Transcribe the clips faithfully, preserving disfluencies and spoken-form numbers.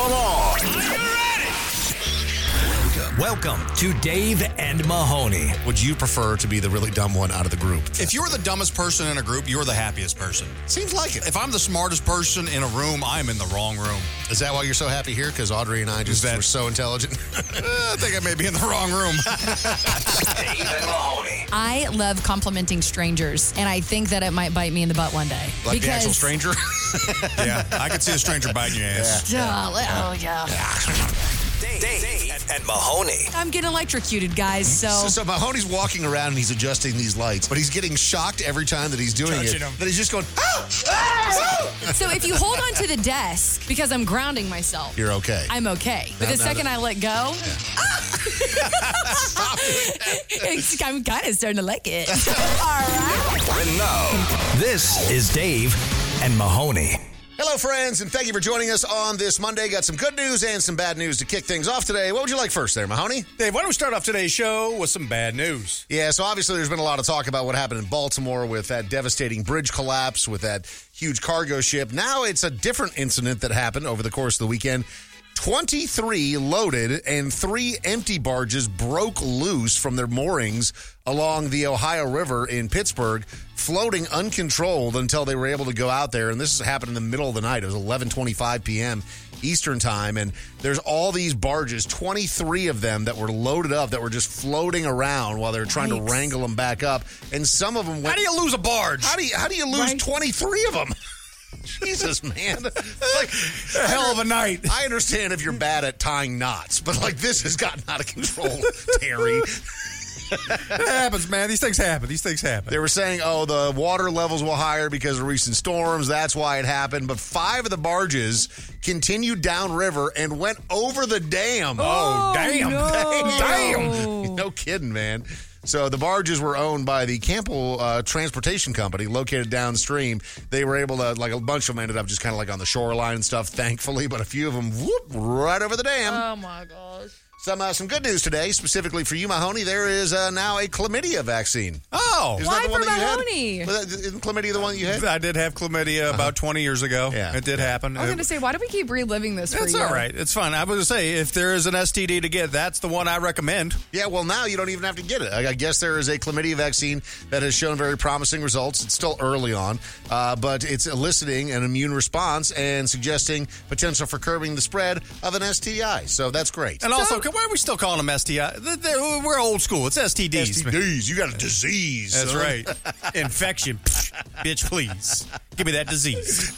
Come on. Are you ready? Welcome to Dave and Mahoney. Would you prefer to be the really dumb one out of the group? If you're the dumbest person in a group, you're the happiest person. Seems like it. If I'm the smartest person in a room, I'm in the wrong room. Is that why you're so happy here? Because Audrey and I just that- were so intelligent? I think I may be in the wrong room. Dave and Mahoney. I love complimenting strangers, and I think that it might bite me in the butt one day. Like the actual stranger? Yeah, I could see a stranger biting your ass. Yeah. Oh, yeah. Dave, Dave and, and Mahoney. I'm getting electrocuted, guys, so... So, so Mahoney's walking around and he's adjusting these lights, but he's getting shocked every time that he's doing Touching it. him. That he's just going, ah! Ah! So if you hold on to the desk, because I'm grounding myself, You're okay. I'm okay. But Now- the now second that- I let go, Stop it. I'm kind of starting to like it. All right. And now, this is Dave and Mahoney. Hello, friends, and thank you for joining us on this Monday. Got some good news and some bad news to kick things off today. What would you like first there, Mahoney? Dave, why don't we start off today's show with some bad news? Yeah, so obviously there's been a lot of talk about what happened in Baltimore with that devastating bridge collapse, with that huge cargo ship. Now it's a different incident that happened over the course of the weekend. twenty-three loaded and three empty barges broke loose from their moorings along the Ohio River in Pittsburgh, floating uncontrolled until they were able to go out there. And this happened in the middle of the night. It was eleven twenty-five p.m. Eastern time. And there's all these barges, twenty-three of them that were loaded up, that were just floating around while they were trying to Yikes. wrangle them back up. And some of them went... How do you lose a barge? How do you, how do you lose Right. twenty-three of them? Jesus, man. Like, A hell of a night. I understand if you're bad at tying knots, but like this has gotten out of control, Terry. It happens, man. These things happen. These things happen. They were saying, oh, the water levels were higher because of recent storms. That's why it happened. But five of the barges continued downriver and went over the dam. Oh, damn. no. Damn. No kidding, man. So the barges were owned by the Campbell uh, Transportation Company located downstream. They were able to, like a bunch of them ended up just kind of like on the shoreline and stuff, thankfully. But a few of them, whoop, right over the dam. Oh, my gosh. Some uh, some good news today, specifically for you, Mahoney. There is uh, now a chlamydia vaccine. Oh. Isn't Why that the one for that you Mahoney? had? Was that- Isn't chlamydia the one that you had? I did have chlamydia about twenty years ago. Yeah. It did happen. I was going to say, why do we keep reliving this for It's you? all right. It's fun. I was going to say, if there is an S T D to get, that's the one I recommend. Yeah, well, now you don't even have to get it. I I guess there is a chlamydia vaccine that has shown very promising results. It's still early on, uh, but it's eliciting an immune response and suggesting potential for curbing the spread of an S T I. So that's great. And also, why are we still calling them S T I? They- they- We're old school. It's S T Ds. S T Ds, you got a disease. That's son. right. Infection. Psh, bitch, please. Give me that disease.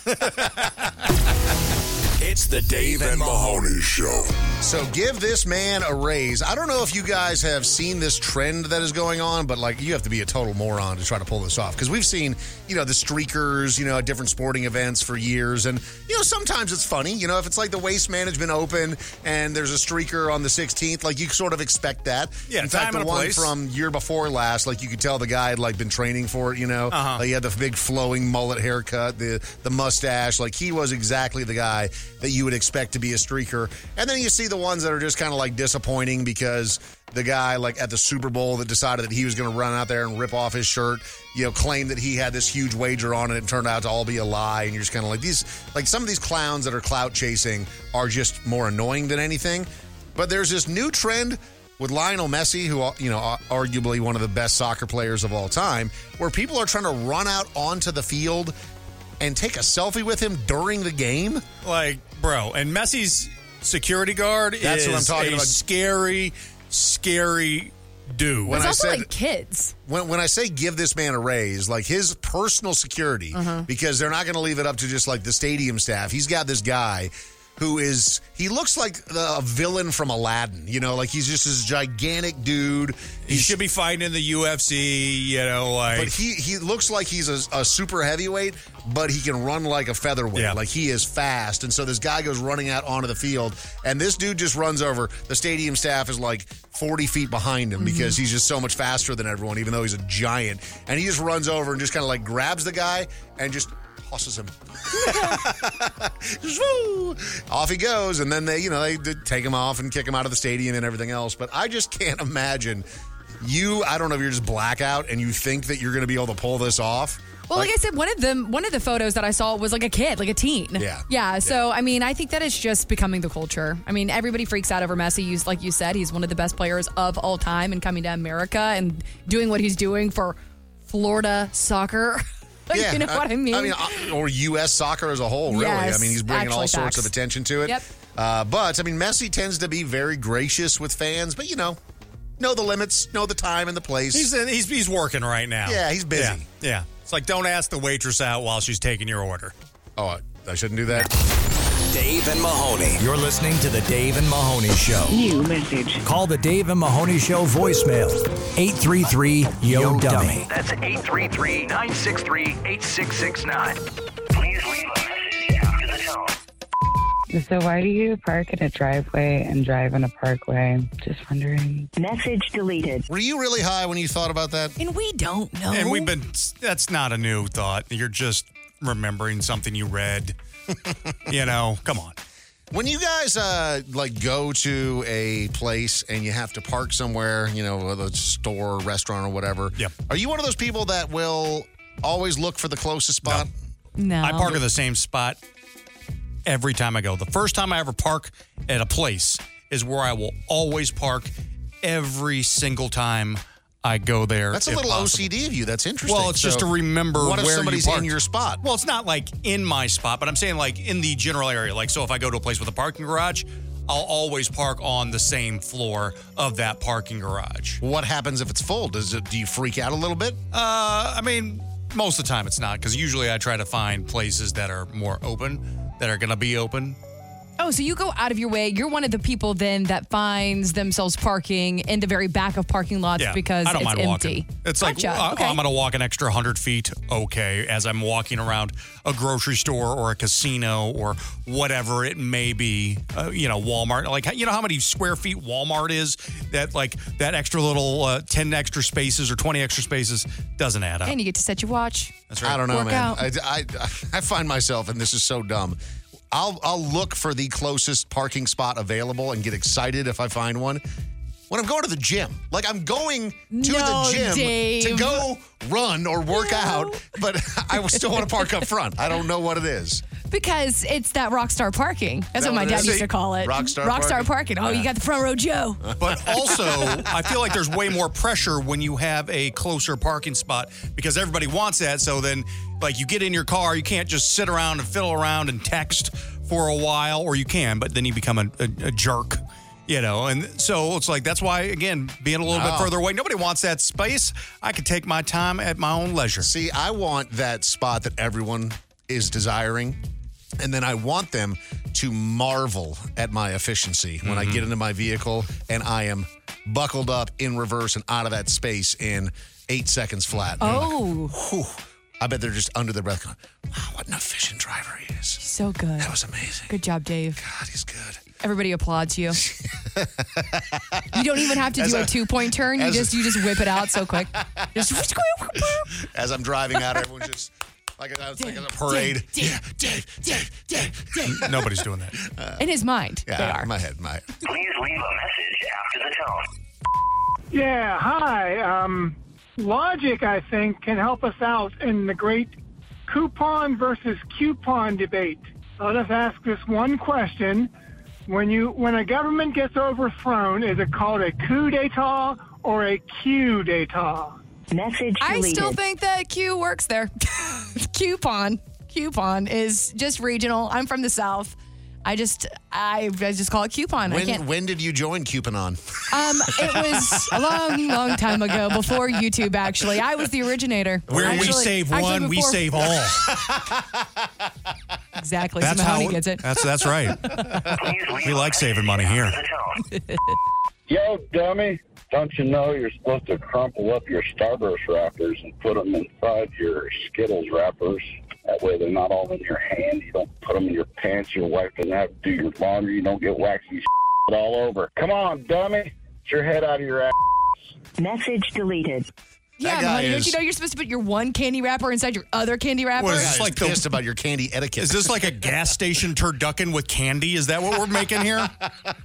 It's the Dave and Mahoney Show. So give this man a raise. I don't know if you guys have seen this trend that is going on, but like you have to be a total moron to try to pull this off. Because we've seen, you know, the streakers, you know, at different sporting events for years. And, you know, sometimes it's funny. You know, if it's like the Waste Management Open and there's a streaker on the sixteenth, like you sort of expect that. Yeah, In time fact, the and a one place. from year before last, like you could tell the guy had like been training for it, you know. Uh-huh. Like, he had the big flowing mullet haircut, the, the mustache. Like he was exactly the guy that you would expect to be a streaker. And then you see the ones that are just kind of like disappointing because the guy like at the Super Bowl that decided that he was going to run out there and rip off his shirt, you know, claimed that he had this huge wager on it and turned out to all be a lie. And you're just kind of like these, like some of these clowns that are clout chasing are just more annoying than anything. But there's this new trend with Lionel Messi, who, you know, arguably one of the best soccer players of all time, where people are trying to run out onto the field and take a selfie with him during the game. Like, bro, and Messi's security guard That's is what I'm talking a about. scary, scary dude. When It's I also said- like kids. When when I say give this man a raise, like his personal security, because they're not going to leave it up to just like the stadium staff. He's got this guy who is, he looks like the, a villain from Aladdin, you know, like he's just this gigantic dude. He should be fighting in the U F C, you know, like. But he, he looks like he's a, a super heavyweight, but he can run like a featherweight. Yeah. Like he is fast. And so this guy goes running out onto the field, and this dude just runs over. The stadium staff is like forty feet behind him because he's just so much faster than everyone, even though he's a giant. And he just runs over and just kind of like grabs the guy and just tosses him. Just, woo! Off he goes, and then they, you know, they take him off and kick him out of the stadium and everything else. But I just can't imagine you. I don't know if you're just blackout and you think that you're going to be able to pull this off. Well, like, like I said, one of them, one of the photos that I saw was like a kid, like a teen. Yeah. Yeah. So, I mean, I think that is just becoming the culture. I mean, everybody freaks out over Messi. He's, like you said, he's one of the best players of all time and coming to America and doing what he's doing for Florida soccer. Yeah, you know what I mean? I mean, or U S soccer as a whole, really. Yes, I mean, he's bringing all actually sorts facts. of attention to it. Yep. Uh, but, I mean, Messi tends to be very gracious with fans, but, you know, know the limits, know the time and the place. He's he's he's working right now. Yeah, he's busy. Yeah, yeah. It's like, don't ask the waitress out while she's taking your order. Oh, I, I shouldn't do that? Dave and Mahoney. You're listening to the Dave and Mahoney Show. New message. Call the Dave and Mahoney Show voicemail. eight three three, Y O, dummy. That's eight three three, nine six three, eight six six nine. Please leave a message after the tone. So why do you park in a driveway and drive in a parkway? Just wondering. Message deleted. Were you really high when you thought about that? And we don't know. And we've been, that's not a new thought. You're just remembering something you read. You know, come on. When you guys uh, like go to a place and you have to park somewhere, you know, a store, restaurant, or whatever. Yep. Are you one of those people that will always look for the closest spot? No. I park at the same spot every time I go. The first time I ever park at a place is where I will always park every single time I go there. That's a if little possible. O C D of you. That's interesting. Well, it's just So to remember what if where somebody's you in parked. your spot? Well, it's not like in my spot, but I'm saying like in the general area. Like, so if I go to a place with a parking garage, I'll always park on the same floor of that parking garage. What happens if it's full? Does it? Do you freak out a little bit? Uh, I mean, most of the time it's not, because usually I try to find places that are more open, that are going to be open. Oh, so you go out of your way. You're one of the people then that finds themselves parking in the very back of parking lots Yeah, because I don't it's mind empty. walking. It's like, Gotcha. uh, Okay. I'm going to walk an extra one hundred feet, okay, as I'm walking around a grocery store or a casino or whatever it may be, uh, you know, Walmart. Like, you know how many square feet Walmart is? That, like, that extra little uh, ten extra spaces or twenty extra spaces doesn't add up. And you get to set your watch. That's right. I don't know, Work man. out. I, I, I find myself, and this is so dumb. I'll I'll look for the closest parking spot available and get excited if I find one. When I'm going to the gym, like I'm going to No, the gym Dave. to go run or work No. out, but I still want to park up front. I don't know what it is. Because it's that rock star parking. That's that what my what it dad is? used to call it. Rock star parking. parking? Oh, you got the front row Joe. But also, I feel like there's way more pressure when you have a closer parking spot because everybody wants that. So then, like, you get in your car, you can't just sit around and fiddle around and text for a while, or you can, but then you become a, a, a jerk, you know? And so it's like, that's why, again, being a little bit Oh. further away, nobody wants that space. I could take my time at my own leisure. See, I want that spot that everyone is desiring, and then I want them to marvel at my efficiency when I get into my vehicle and I am buckled up in reverse and out of that space in eight seconds flat. And I'm like, Oh, whew. I bet they're just under their breath going, wow, what an efficient driver he is. so good. That was amazing. Good job, Dave. God, he's good. Everybody applauds you. You don't even have to As do a, a- two point turn. You as a- just you just whip it out so quick. Just As I'm driving out, everyone's just like a, it's like a parade. Dave, Dave, Dave, Dave, Dave. Nobody's doing that. In his mind, Yeah, they are. in my head, in my head. Please leave a message after the tone. Yeah, hi. Um, logic, I think, can help us out in the great coupon versus coupon debate. Let us ask this one question. When you when a government gets overthrown, is it called a coup d'etat or a coup d'etat? Message I deleted. still think that Q works there. Coupon. Coupon is just regional. I'm from the South. I just I, I just call it coupon. I When, can't. when did you join Cupanon? Um, it was a long, long time ago, before YouTube. Actually, I was the originator. Where we Actually- save actually one, we before- save all. Exactly. That's so how Mahoney gets it. That's that's right. Please leave We a like saving money here. message after the tone. Yo, dummy, don't you know you're supposed to crumple up your Starburst wrappers and put them inside your Skittles wrappers? That way they're not all in your hand. You don't put them in your pants. Your wife doesn't have to do your laundry. You don't get waxy all over. Come on, dummy. Get your head out of your ass. Message deleted. Yeah, That guy Mahoney, don't is- you know you're supposed to put your one candy wrapper inside your other candy wrapper? What is Yeah, this, he's like the- pissed about your candy etiquette. Is this like a gas station turducken with candy? Is that what we're making here?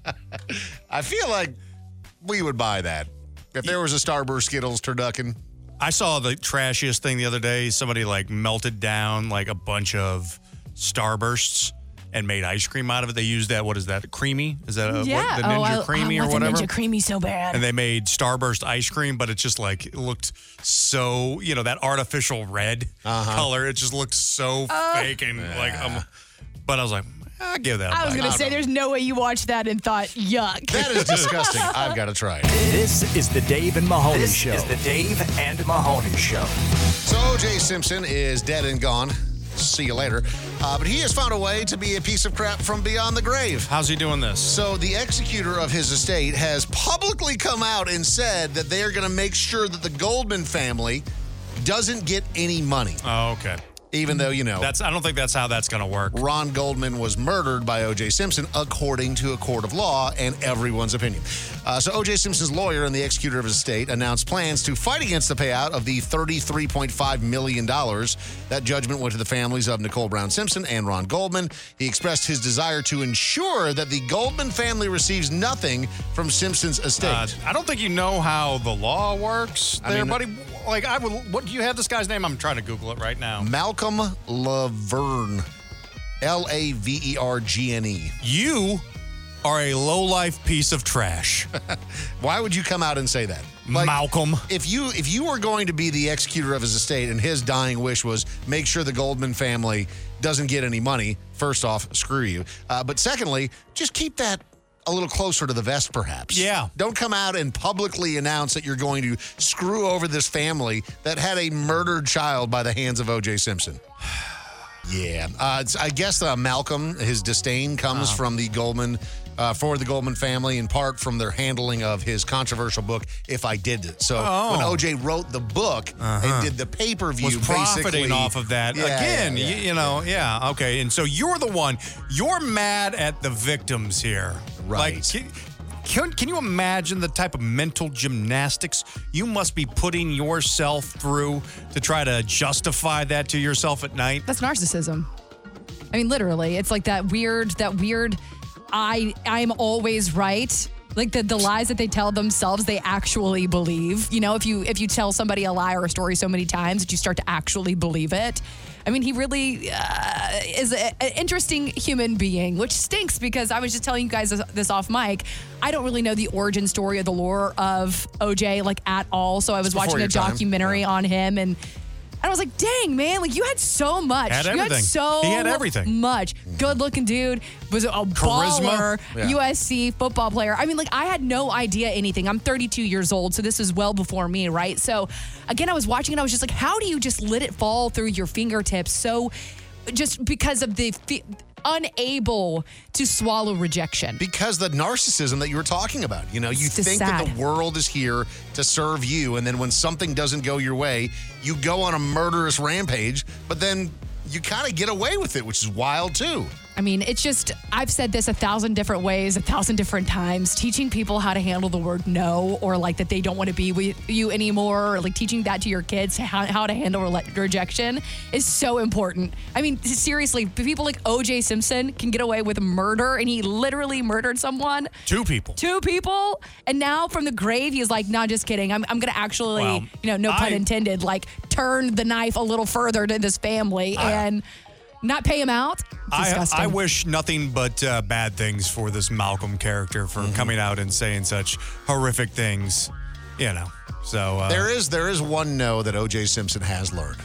I feel like we would buy that. If there was a Starburst Skittles turducken, I saw the trashiest thing the other day. Somebody like melted down like a bunch of Starbursts and made ice cream out of it. They used that, what is that, creamy? Is that a, Yeah. what, the Ninja oh, I, Creamy I or want whatever? the Ninja Creamy so bad. And they made Starburst ice cream, but it just like, it looked so, you know, that artificial red Uh-huh. color. It just looked so fake and like, um, but I was like, I'll give that a I was bite. going to say, there's no way you watched that and thought, yuck. That is disgusting. I've got to try it. This is the Dave and Mahoney This Show. is the Dave and Mahoney Show. So O J Simpson is dead and gone. See you later. Uh, but he has found a way to be a piece of crap from beyond the grave. How's he doing this? So the executor of his estate has publicly come out and said that they are going to make sure that the Goldman family doesn't get any money. Oh, okay. Even though, you know, That's. I don't think that's how that's going to work. Ron Goldman was murdered by O J Simpson, according to a court of law and everyone's opinion. Uh, so O J Simpson's lawyer and the executor of his estate announced plans to fight against the payout of the thirty-three point five million dollars. That judgment went to the families of Nicole Brown Simpson and Ron Goldman. He expressed his desire to ensure that the Goldman family receives nothing from Simpson's estate. Uh, I don't think you know how the law works I there, mean, buddy. Like, I would. What do you have this guy's name? I'm trying to Google it right now. Malcolm Laverne. L A V E R G N E. You are a low-life piece of trash. Why would you come out and say that? Malcolm. If you if you were going to be the executor of his estate and his dying wish was make sure the Goldman family doesn't get any money, first off, screw you. Uh, but secondly, just keep that a little closer to the vest, perhaps. Yeah. Don't come out and publicly announce that you're going to screw over this family that had a murdered child by the hands of O J Simpson. Yeah. Uh, it's, I guess uh, Malcolm, his disdain comes Uh-huh. from the Goldman, uh, for the Goldman family, in part from their handling of his controversial book, If I Did It. So Oh. when O J wrote the book Uh-huh. and did the pay-per-view, Was profiting basically, off of that. Yeah, Again, yeah, you, yeah. you know, yeah, okay. And so you're the one, you're mad at the victims here. Right. Like, can, can, can you imagine the type of mental gymnastics you must be putting yourself through to try to justify that to yourself at night? That's narcissism. I mean, literally, it's like that weird, that weird, I, I'm always right. Like the, the lies that they tell themselves, they actually believe. You know, if you if you tell somebody a lie or a story so many times that you start to actually believe it. I mean, he really uh, is an interesting human being, which stinks because I was just telling you guys this, this off mic. I don't really know the origin story or the lore of O J like at all. So I was It's before watching a your time. documentary on him and. And I was like, dang, man, like you had so much. Had you everything. had so He had everything. much. Good looking dude, was a baller, Yeah. U S C football player. I mean, like I had no idea anything. I'm thirty-two years old, so this is well before me, right? So again, I was watching it. I was just like, how do you just let it fall through your fingertips? So just because of the fe- unable to swallow rejection. Because the narcissism that you were talking about. You know, you It's just think that sad. the world is here to serve you, and then when something doesn't go your way, you go on a murderous rampage, but then you kind of get away with it, which is wild too. I mean, it's just, I've said this a thousand different ways, a thousand different times. Teaching people how to handle the word no, or like that they don't want to be with you anymore, or like teaching that to your kids, how, how to handle re- rejection is so important. I mean, seriously, people like O J Simpson can get away with murder, and he literally murdered someone. Two people. Two people. And now from the grave, he's like, no, just kidding. I'm, I'm going to actually, Well, you know, no pun I- intended, like turn the knife a little further to this family and not pay him out. I, Disgusting. I wish nothing but uh, bad things for this Malcolm character for coming out and saying such horrific things, you know. So uh, There is there is one no that O J Simpson has learned.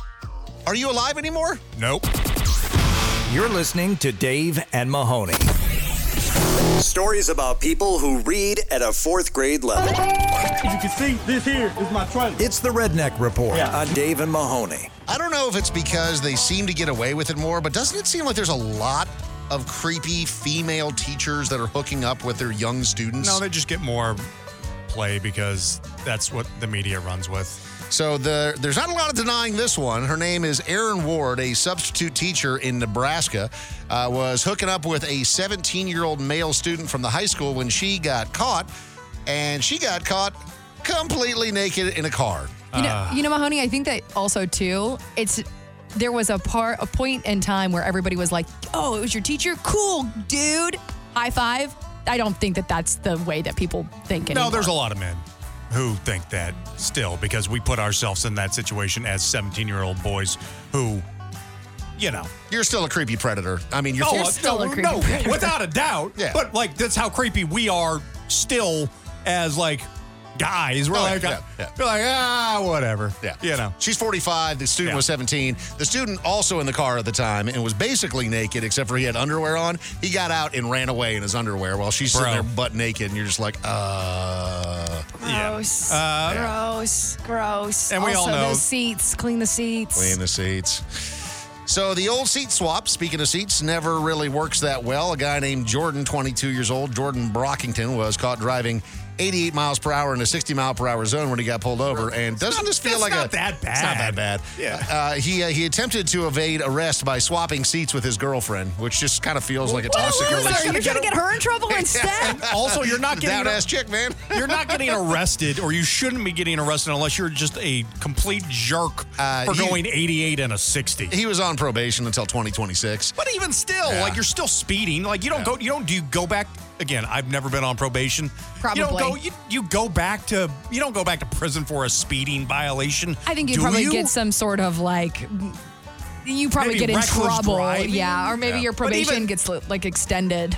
Are you alive anymore? Nope. You're listening to Dave and Mahoney. Stories about people who read at a fourth grade level. As you can see, this here is my trailer. It's the Redneck Report Yeah. on Dave and Mahoney. I don't know if it's because they seem to get away with it more, but doesn't it seem like there's a lot of creepy female teachers that are hooking up with their young students? No, they just get more play because that's what the media runs with. So the, there's not a lot of denying this one. Her name is Erin Ward, a substitute teacher in Nebraska, uh, was hooking up with a seventeen-year-old male student from the high school when she got caught, and she got caught completely naked in a car. You know, you know, Mahoney, I think that also too, it's there was a part a point in time where everybody was like, "Oh, it was your teacher? Cool, dude. High five." I don't think that that's the way that people think anymore. No, there's a lot of men who think that still, because we put ourselves in that situation as seventeen-year-old boys who, you know. You're still a creepy predator. I mean, you're, oh, full- still no, a creepy no, predator. without a doubt. Yeah. But, like, that's how creepy we are still as, like, guys. We're Oh, like, yeah, yeah. we're like, ah, whatever. Yeah. You know. She's forty-five. The student Yeah. was seventeen. The student also in the car at the time and was basically naked except for he had underwear on. He got out and ran away in his underwear while she's sitting Bro. there butt naked. And you're just like, uh. Gross. Uh, gross. Gross. And we all also, know- those seats. Clean the seats. Clean the seats. So the old seat swap, speaking of seats, never really works that well. A guy named Jordan, twenty-two years old, Jordan Brockington, was caught driving eighty-eight miles per hour in a sixty mile per hour zone when he got pulled over. And doesn't this feel That's like not a that bad. It's not that bad. Yeah. Uh, he uh, he attempted to evade arrest by swapping seats with his girlfriend, which just kind of feels like a toxic Loser. relationship. You're trying to get her in trouble instead? And also, you're not getting Down ass chick, man. You're not getting arrested, or you shouldn't be getting arrested unless you're just a complete jerk Uh, for he- going eighty-eight and a sixty. He was on probation until twenty twenty-six. But even still, Yeah. like you're still speeding. Like you don't Yeah. go. You don't do you go back again. I've never been on probation. Probably. You don't go. You, you go back to. You don't go back to prison for a speeding violation. I think you do probably you? get some sort of like. You probably Maybe get in reckless trouble, driving? yeah, or maybe Yeah. your But probation even- gets like extended.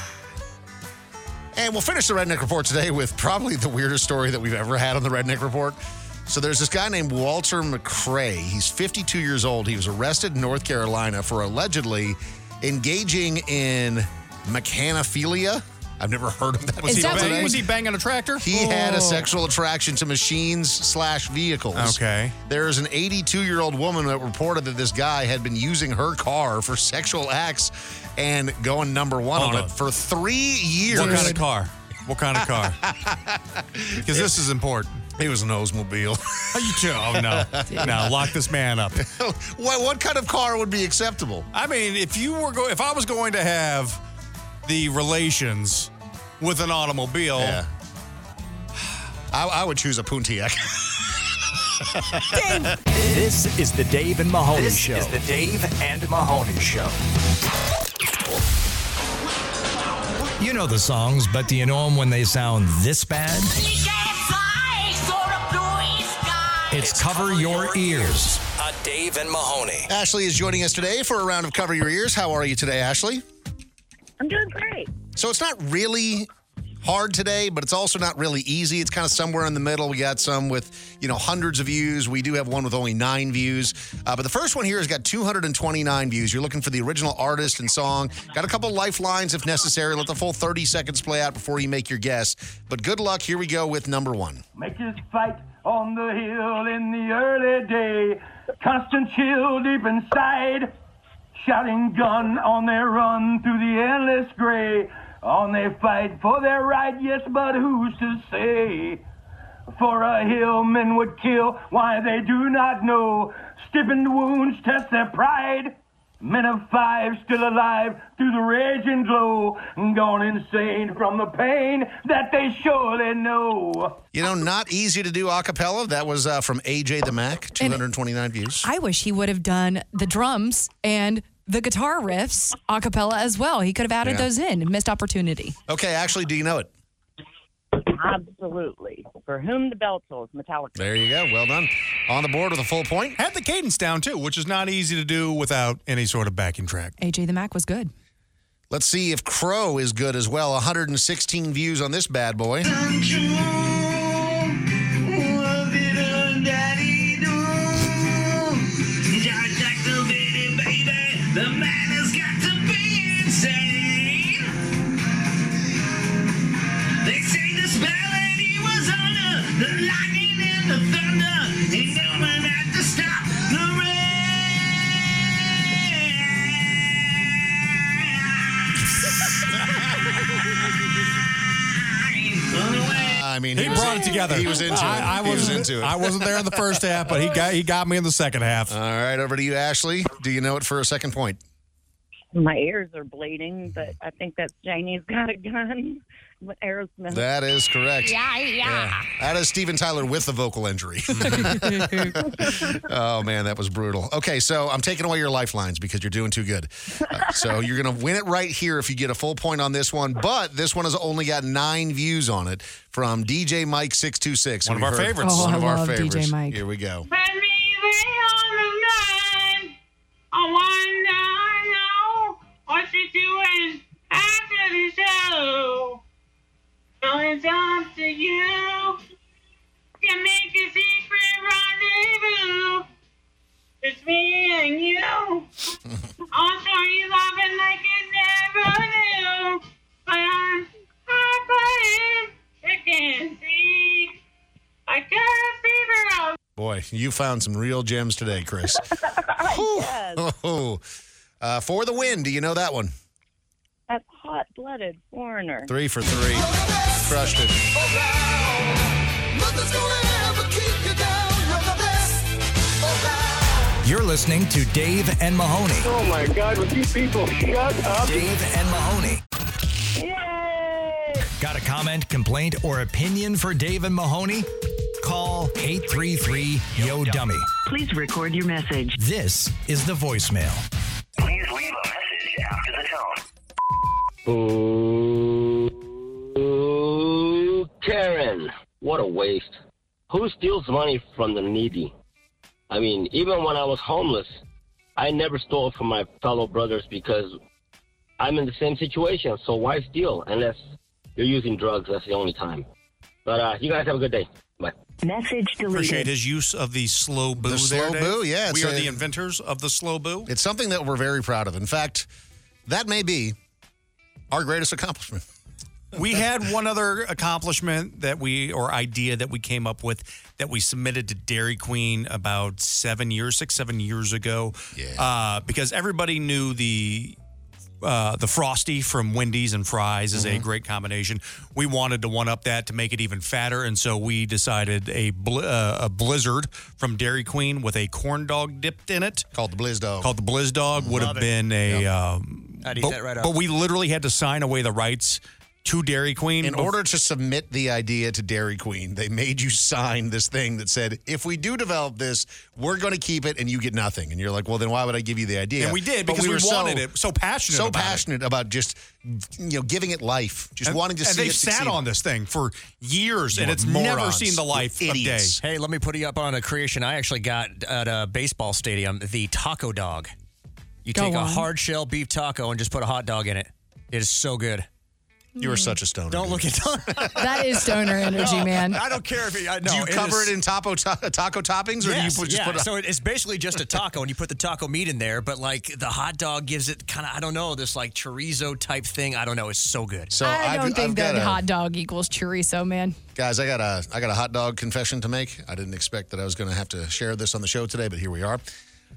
And we'll finish the Redneck Report today with probably the weirdest story that we've ever had on the Redneck Report. So there's this guy named Walter McCrae. He's fifty-two years old. He was arrested in North Carolina for allegedly engaging in mechanophilia. I've never heard of that. Was Is he, that bang- what- was he banging a tractor? He had Oh. a sexual attraction to machines slash vehicles. Okay. There's an eighty-two-year-old woman that reported that this guy had been using her car for sexual acts and going number one Hold on on. it for three years. What kind of car? What kind of car? Because this is important. It was an Oldsmobile. Are you too? Oh no! Now lock this man up. what, what kind of car would be acceptable? I mean, if you were go, if I was going to have the relations with an automobile, Yeah. I, I would choose a Pontiac. This is the Dave and Mahoney This Show. is the Dave and Mahoney Show. You know the songs, but do you know them when they sound this bad? It's Cover Your Ears. A Dave and Mahoney. Ashley is joining us today for a round of Cover Your Ears. How are you today, Ashley? I'm doing great. So it's not really hard today, but it's also not really easy. It's kind of somewhere in the middle. We got some with, you know, hundreds of views. We do have one with only nine views. Uh, but the first one here has got two hundred twenty-nine views. You're looking for the original artist and song. Got a couple lifelines if necessary. Let the full thirty seconds play out before you make your guess. But good luck. Here we go with number one. Make us fight on the hill in the early day. Constant chill deep inside. Shouting gun on their run through the endless gray. On they fight for their right, yes, but who's to say? For a hill men would kill, why they do not know. Stiffened wounds test their pride. Men of five still alive through the raging glow. Gone insane from the pain that they surely know. You know, not easy to do a cappella. That was uh, from A J the Mac, two hundred twenty-nine views. I wish he would have done the drums and the guitar riffs a cappella as well. He could have added Yeah. those in. Missed opportunity. Okay, Ashley, do you know it? Absolutely. For whom the bell tolls, Metallica. There you go. Well done. On the board with a full point. had the cadence down too, which is not easy to do without any sort of backing track. A J the Mac was good. Let's see if Crow is good as well. one hundred sixteen views on this bad boy. The man has got to be insane. They say the spell that he was under, the lightning and the thunder, and no one had to stop the rain. I mean, He brought it together. He was into it. I, I He was wasn't into it. I wasn't there in the first half, but he got he got me in the second half. All right, over to you, Ashley. Do you know it for a second point? My ears are bleeding, but I think that's Janie's Got a Gun with Aerosmith. That is correct. Yeah, yeah. That is Steven Tyler with the vocal injury. Oh, man, that was brutal. Okay, so I'm taking away your lifelines because you're doing too good. Uh, so you're going to win it right here if you get a full point on this one. But this one has only got nine views on it from D J Mike six two six. One of our We've heard- favorites. Oh, One I of our love D J favorites. Mike. Here we go. When we lay on the line, I wonder now what you're doing after the show. So it's up to you to make a secret rendezvous. It's me and you. I'll show you loving like you never knew. But I'm hard-butted, you can't see. I can't fever out. Boy, you found some real gems today, Chris. Yes. Oh, uh, for the win. Do you know that one? That's Hot-Blooded Foreigner. Three for three. Crushed it. You're listening to Dave and Mahoney. Oh my God, would you people shut up? Dave and Mahoney. Yay! Got a comment, complaint, or opinion for Dave and Mahoney? Call eight three three, Y O Dummy. Please record your message. This is the voicemail. Please leave a message after the tone. Ooh, Karen, what a waste. Who steals money from the needy? I mean, even when I was homeless, I never stole from my fellow brothers because I'm in the same situation. So why steal unless you're using drugs? That's the only time. But uh, you guys have a good day. Bye. Message deleted. Appreciate his use of the slow boo. The there, slow Dave. boo, yeah, We it's are a- the inventors of the slow boo. It's something that we're very proud of. In fact, that may be our greatest accomplishment. We had one other accomplishment that we, or idea that we came up with that we submitted to Dairy Queen about seven years, six, seven years ago. Yeah. Uh, because everybody knew the uh, the Frosty from Wendy's and fries is a great combination. We wanted to one up that to make it even fatter, and so we decided a bl- uh, a Blizzard from Dairy Queen with a corn dog dipped in it, Called the Blizz Dog. called the Blizz Dog, would have Love it. been a. Um, I'd eat but, that right up. but we literally had to sign away the rights to Dairy Queen In bef- order to submit the idea to Dairy Queen, they made you sign this thing that said, if we do develop this, we're going to keep it and you get nothing. And you're like, well, then why would I give you the idea? And we did But because we, were wanted so, it. So passionate So about passionate about just, you know, giving it life. Just it. wanting to and see they've it sat succeed. on this thing for years, You and are it's never morons. seen the life You're of day. idiots. Hey, let me put you up on a creation I actually got at a baseball stadium, the taco dog. You Go take a on. hard shell beef taco and just put a hot dog in it. It is so good. You are such a stoner. Don't look at That is stoner energy, No, man. I don't care if it, I, no, do you it cover is- it in taco, ta- taco toppings, or Yes, do you put, just yeah. put a, so it- it's basically just a taco, and you put the taco meat in there. But like the hot dog gives it kind of, I don't know, this like chorizo type thing. I don't know. It's so good. So I I've- don't think I've that got a- hot dog equals chorizo, man. Guys, I got a I got a hot dog confession to make. I didn't expect that I was going to have to share this on the show today, but here we are.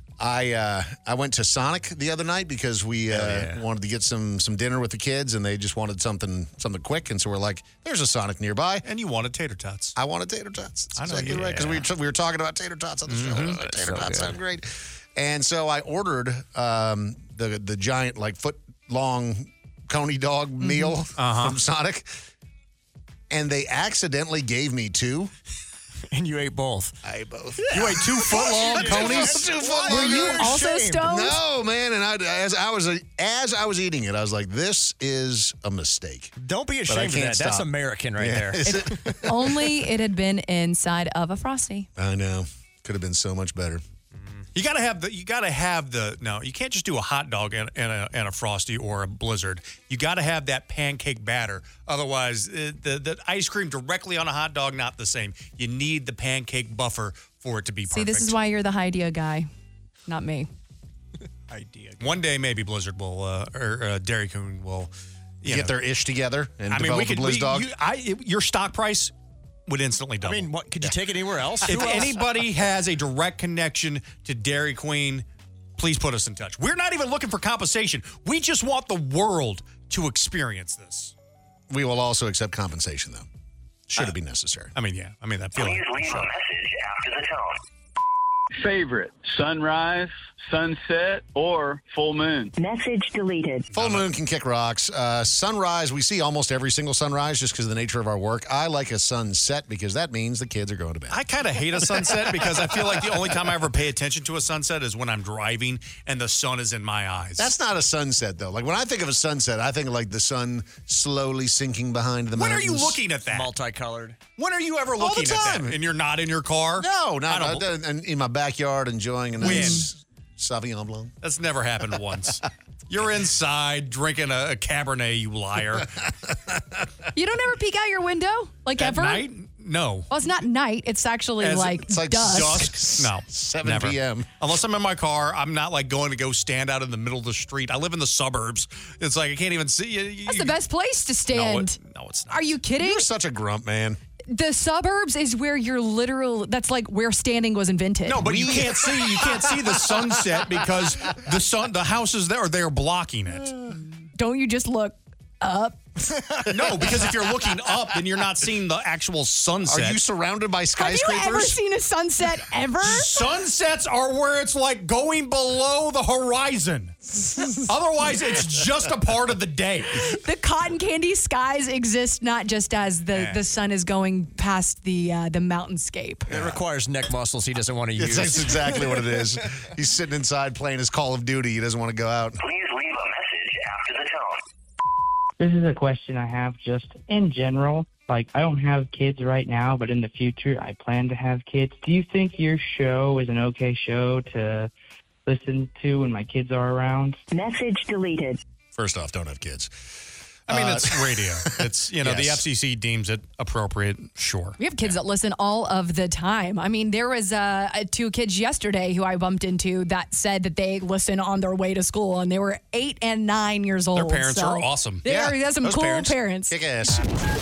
I uh, I went to Sonic the other night because we uh, yeah. wanted to get some some dinner with the kids, and they just wanted something something quick, and so we're like, "There's a Sonic nearby." And you wanted tater tots. I wanted tater tots. That's I know exactly you- right because we were, we were talking about tater tots on the show. Mhm. Tater so tots good. sound great, and so I ordered um, the the giant like foot long coney dog meal Uh-huh. from Sonic, and they accidentally gave me two. And you ate both. I ate both. You ate two foot long conies? Two foot Were long you conies. also Shame. stoned? No, man. And I, as I was as I was eating it, I was like, "This is a mistake." Don't be But I ashamed of can't that. That's stop. American right Yeah. there. Is it? Only it had been inside of a Frosty. I know. Could have been so much better. You gotta have the. You gotta have the. No, you can't just do a hot dog and, and a and a Frosty or a Blizzard. You gotta have that pancake batter. Otherwise, uh, the the ice cream directly on a hot dog not the same. You need the pancake buffer for it to be perfect. See, this is why you're the idea guy, not me. idea. One day maybe Blizzard will uh, or uh, Dairy Queen will you Get know. their ish together and I mean, we develop could. a Blizz we- dog. You, I, your stock price would instantly double. I mean, what could you take it anywhere else? If Who else? anybody has a direct connection to Dairy Queen, please put us in touch. We're not even looking for compensation. We just want the world to experience this. We will also accept compensation, though. Should it be necessary? I mean, yeah. I mean, that feeling. Please leave a message after the tone. Favorite, sunrise, sunset, or full moon? Message deleted. Full moon can kick rocks. Uh, sunrise, we see almost every single sunrise just because of the nature of our work. I like a sunset because that means the kids are going to bed. I kind of hate a sunset because I feel like the only time I ever pay attention to a sunset is when I'm driving and the sun is in my eyes. That's not a sunset, though. Like, when I think of a sunset, I think of, like, the sun slowly sinking behind the When mountains. are you looking at that? Multicolored. When are you ever All the looking at time. that? And you're not in your car? No, I not don't- uh, in my backyard enjoying a nice Sauvignon Blanc. That's never happened once. You're inside drinking a, a Cabernet, you liar. You don't ever peek out your window? Like At ever? night? No. Well, it's not night. It's actually As- like, it's like dusk. dusk? No. seven never. p.m. Unless I'm in my car, I'm not like going to go stand out in the middle of the street. I live in the suburbs. It's like I can't even see you. you That's the best place to No, stand. it, no, it's not. Are you kidding? You're such a grump, man. The suburbs is where you're literal. That's like where standing was invented. No, but you can't see. You can't see the sunset because the sun, the houses there, they're blocking it. Don't you just look up? No, because if you're looking up, then you're not seeing the actual sunset. Are you surrounded by Have skyscrapers? you ever seen a sunset ever? Sunsets are where it's like going below the horizon. Otherwise, it's just a part of the day. The cotton candy skies exist not just as the, Yeah. the sun is going past the uh, the mountainscape. It requires neck muscles he doesn't want to use. That's exactly what it is. He's sitting inside playing his Call of Duty. He doesn't want to go out. Please leave a message after the tone. This is a question I have just in general. Like, I don't have kids right now, but in the future, I plan to have kids. Do you think your show is an okay show to listen to when my kids are around? Message deleted. First off, don't have kids. I mean, Uh, it's radio. It's, you know, the Yes. F C C deems it appropriate. Sure. We have kids that listen all of the time. I mean, there was uh, two kids yesterday who I bumped into that said that they listen on their way to school, and they were eight and nine years old. Their parents so are awesome. They are, that's some those cool parents. parents. Kick ass.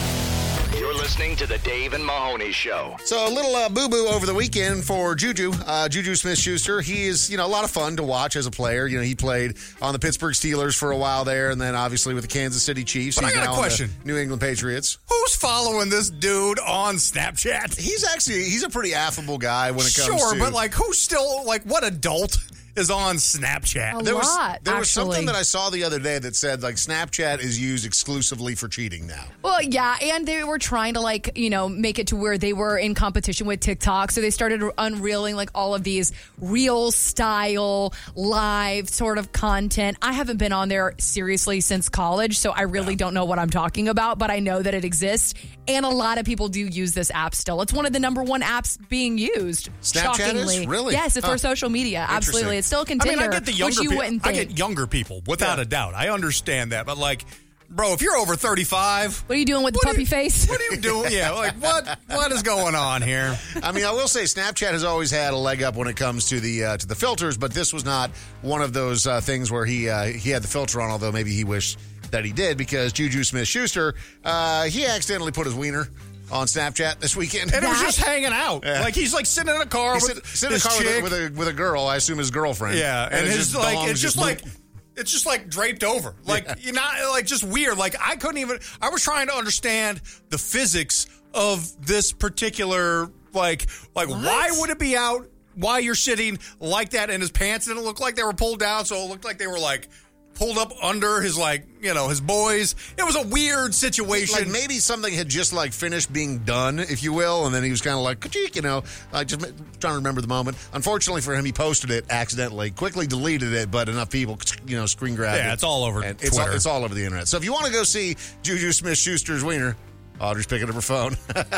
You're listening to the Dave and Mahoney Show. So a little uh, boo-boo over the weekend for Juju. Uh, Juju Smith-Schuster. He is, you know, a lot of fun to watch as a player. You know, he played on the Pittsburgh Steelers for a while there, and then obviously with the Kansas City Chiefs. But I He's got a now on the question. New England Patriots. Who's following this dude on Snapchat? He's actually, he's a pretty affable guy when it comes Sure, to... but like, who's still, like, what adult is on Snapchat? A There was lot, there was something actually. that I saw the other day that said like Snapchat is used exclusively for cheating now. Well, yeah, and they were trying to like, you know, make it to where they were in competition with TikTok. So they started unreeling like all of these real style, live sort of content. I haven't been on there seriously since college, so I really don't know what I'm talking about, but I know that it exists. And a lot of people do use this app still. It's one of the number one apps being used. Snapchat is? shockingly. Really? Yes, it's Huh. for social media. Absolutely. It's still a I mean, contender, I get the which younger you people. wouldn't I think. get younger people, without a doubt. I understand that. But, like, bro, if you're over thirty-five, What are you doing with the What are puppy you- face? what are you doing? Yeah, like, what? what is going on here? I mean, I will say Snapchat has always had a leg up when it comes to the uh, to the filters, but this was not one of those uh, things where he uh, he had the filter on, although maybe he wished that he did, because Juju Smith-Schuster, uh, he accidentally put his wiener on Snapchat this weekend. And it was just hanging out. Yeah. Like, he's, like, sitting in a car He's with sit- sitting in a this car with a, chick. with, a, with a girl, I assume his girlfriend. Yeah, and, it his, just like, dongs it's just just like... It's just like draped over. Like, you're not, like, just weird. Like, I couldn't even, I was trying to understand the physics of this particular, like, like, why would it be out while you're sitting like that? And his pants didn't look like they were pulled down, so it looked like they were, like, pulled up under his, like, you know, his boys. It was a weird situation. Like maybe something had just like finished being done, if you will, and then he was kind of like, ka-cheek, you know, like just trying to remember the moment. Unfortunately for him, he posted it accidentally, quickly deleted it, but enough people, you know, screen grabbed it. Yeah, it's all over and it's all, Twitter. it's all over the internet. So if you want to go see Juju Smith-Schuster's wiener, Audrey's picking up her phone.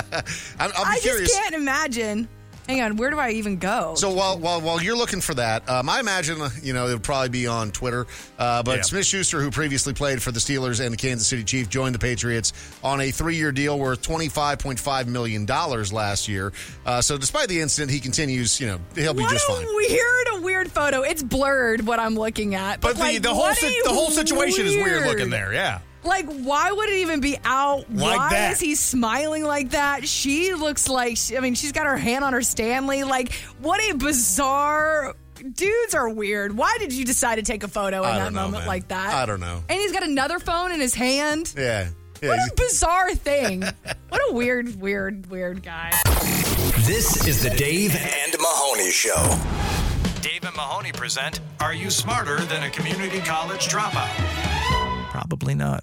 I'm, I'll be I curious. just can't imagine. Hang on, where do I even go? So while while while you're looking for that, um, I imagine uh, you know it would probably be on Twitter. Uh, but Yeah. Smith-Schuster, who previously played for the Steelers and the Kansas City Chiefs, joined the Patriots on a three-year deal worth twenty-five point five million dollars last year. Uh, so despite the incident, he continues. You know, he'll be what just a fine. weird, a weird photo. It's blurred what I'm looking at. But But, the, like, the whole what si- a the whole situation is weird looking there. Yeah. Like, why would it even be out? Like why that. is he smiling like that? She looks like, she, I mean, she's got her hand on her Stanley. Like, what a bizarre. Dudes are weird. Why did you decide to take a photo in I that don't know, moment man. like that? I don't know. And he's got another phone in his hand. Yeah. yeah What he's- a bizarre thing. What a weird, weird, weird guy. This is the Dave and Mahoney Show. Dave and Mahoney present Are You Smarter Than a Community College Dropout? Probably not.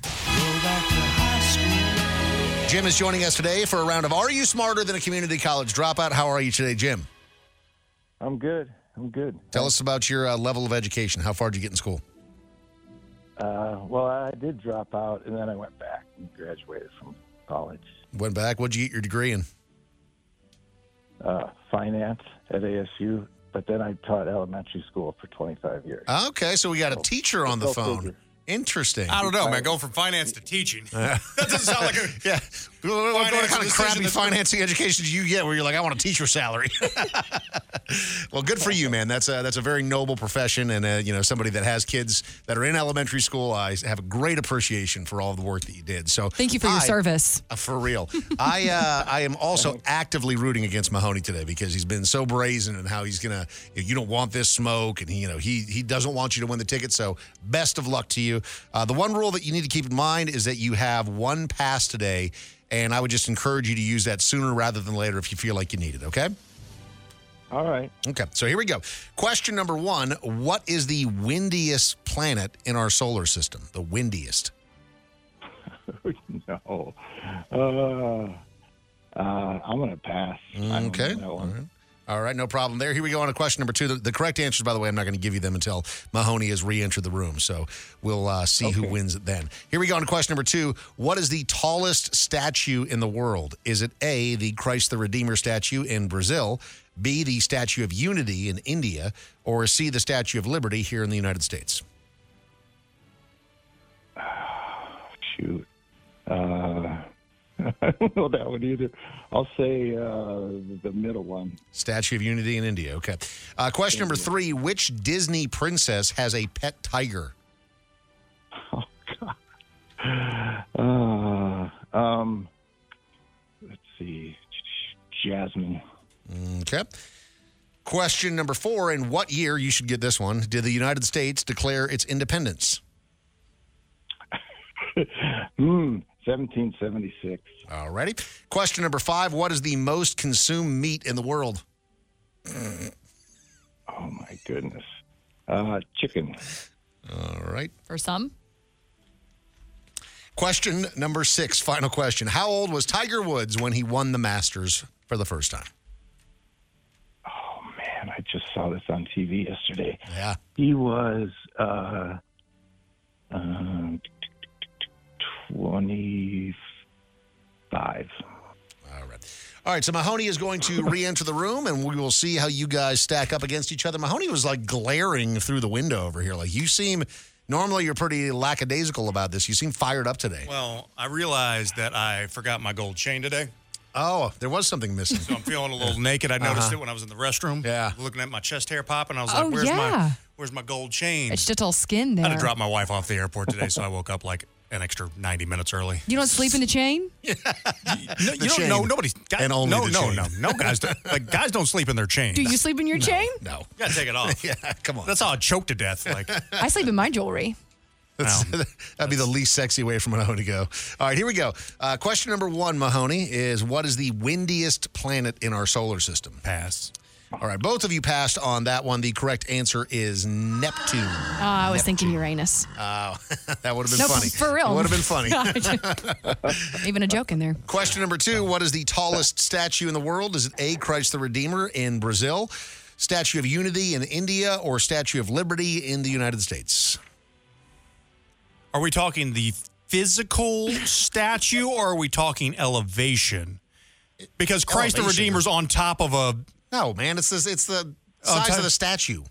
Jim is joining us today for a round of Are You Smarter Than a Community College Dropout? How are you today, Jim? I'm good. I'm good. Tell us about your uh, level of education. How far did you get in school? Uh, well, I did drop out, and then I went back and graduated from college. Went back. What'd you get your degree in? Uh, finance at A S U, but then I taught elementary school for twenty-five years. Okay, so we got a teacher on the Go phone. figure. Interesting. I don't know, man. Going from finance to teaching. that doesn't sound like a yeah. What, what kind of decision crappy that's- financing education do you get where you're like, I want a teacher salary? Well, good for you, man. That's a, that's a very noble profession, and uh, you know, somebody that has kids that are in elementary school. I have a great appreciation for all of the work that you did. So Thank you for your I- service. Uh, for real. I uh, I am also actively rooting against Mahoney today because he's been so brazen and how he's gonna. You don't want this smoke, and he, you know, he he doesn't want you to win the ticket. So best of luck to you. Uh, the one rule that you need to keep in mind is that you have one pass today, and I would just encourage you to use that sooner rather than later if you feel like you need it. Okay. All right. Okay, so here we go. Question number one: what is the windiest planet in our solar system? The windiest. No. Uh, uh, I'm going to pass. I don't Okay. know that All one. right. All right, no problem there. Here we go on to question number two. The, the correct answers, by the way, I'm not going to give you them until Mahoney has re-entered the room. So we'll uh, see who wins it then. Here we go on to question number two. What is the tallest statue in the world? Is it A, the Christ the Redeemer statue in Brazil, B, the Statue of Unity in India, or C, the Statue of Liberty here in the United States? Shoot. Uh, I don't know that one either. I'll say uh, the middle one. Statue of Unity in India. Okay. Uh, question number three. Which Disney princess has a pet tiger? Uh, um, let's see. Jasmine. Okay. Question number four. In what year, you should get this one, did the United States declare its independence? Hmm. seventeen seventy-six. All righty. Question number five. What is the most consumed meat in the world? Oh, my goodness. Uh, chicken. All right. For some. Question number six. Final question. How old was Tiger Woods when he won the Masters for the first time? Man, I just saw this on T V yesterday. Yeah. He was uh, uh, twenty-five. All right. All right, so Mahoney is going to re-enter the room, and we will see how you guys stack up against each other. Mahoney was, like, glaring through the window over here. Like, you seem... Normally, you're pretty lackadaisical about this. You seem fired up today. Well, I realized that I forgot my gold chain today. Oh, there was something missing. So I'm feeling a little naked. I noticed Uh-huh. it when I was in the restroom. Yeah. Looking at my chest hair popping. I was Oh, like, where's yeah. my where's my gold chain? It's just all skin I there. had to drop my wife off the airport today, so I woke up like an extra ninety minutes early. You don't sleep in the chain? No, you don't chain. know. Nobody's guys, And only no, the no, chain. no, no, guys. Don't, like guys don't sleep in their chain. Do you sleep in your chain? No. You gotta take it off. Yeah, come on. That's how I choke to death. Like I sleep in my jewelry. That's, that'd be the least sexy way for Mahoney to go. All right, here we go. Uh, question number one, Mahoney, is what is the windiest planet in our solar system? Pass. All right, both of you passed on that one. The correct answer is Neptune. Oh, I was thinking Uranus. Oh, that would have been No, funny. for real. It would have been funny. Even a joke in there. Question number two, what is the tallest statue in the world? Is it A, Christ the Redeemer in Brazil, Statue of Unity in India, or Statue of Liberty in the United States? Are we talking the physical statue or are we talking elevation? Because Christ the Elevation. Redeemer's on top of a. No, man, it's this, it's the Oh, size type- of the statue.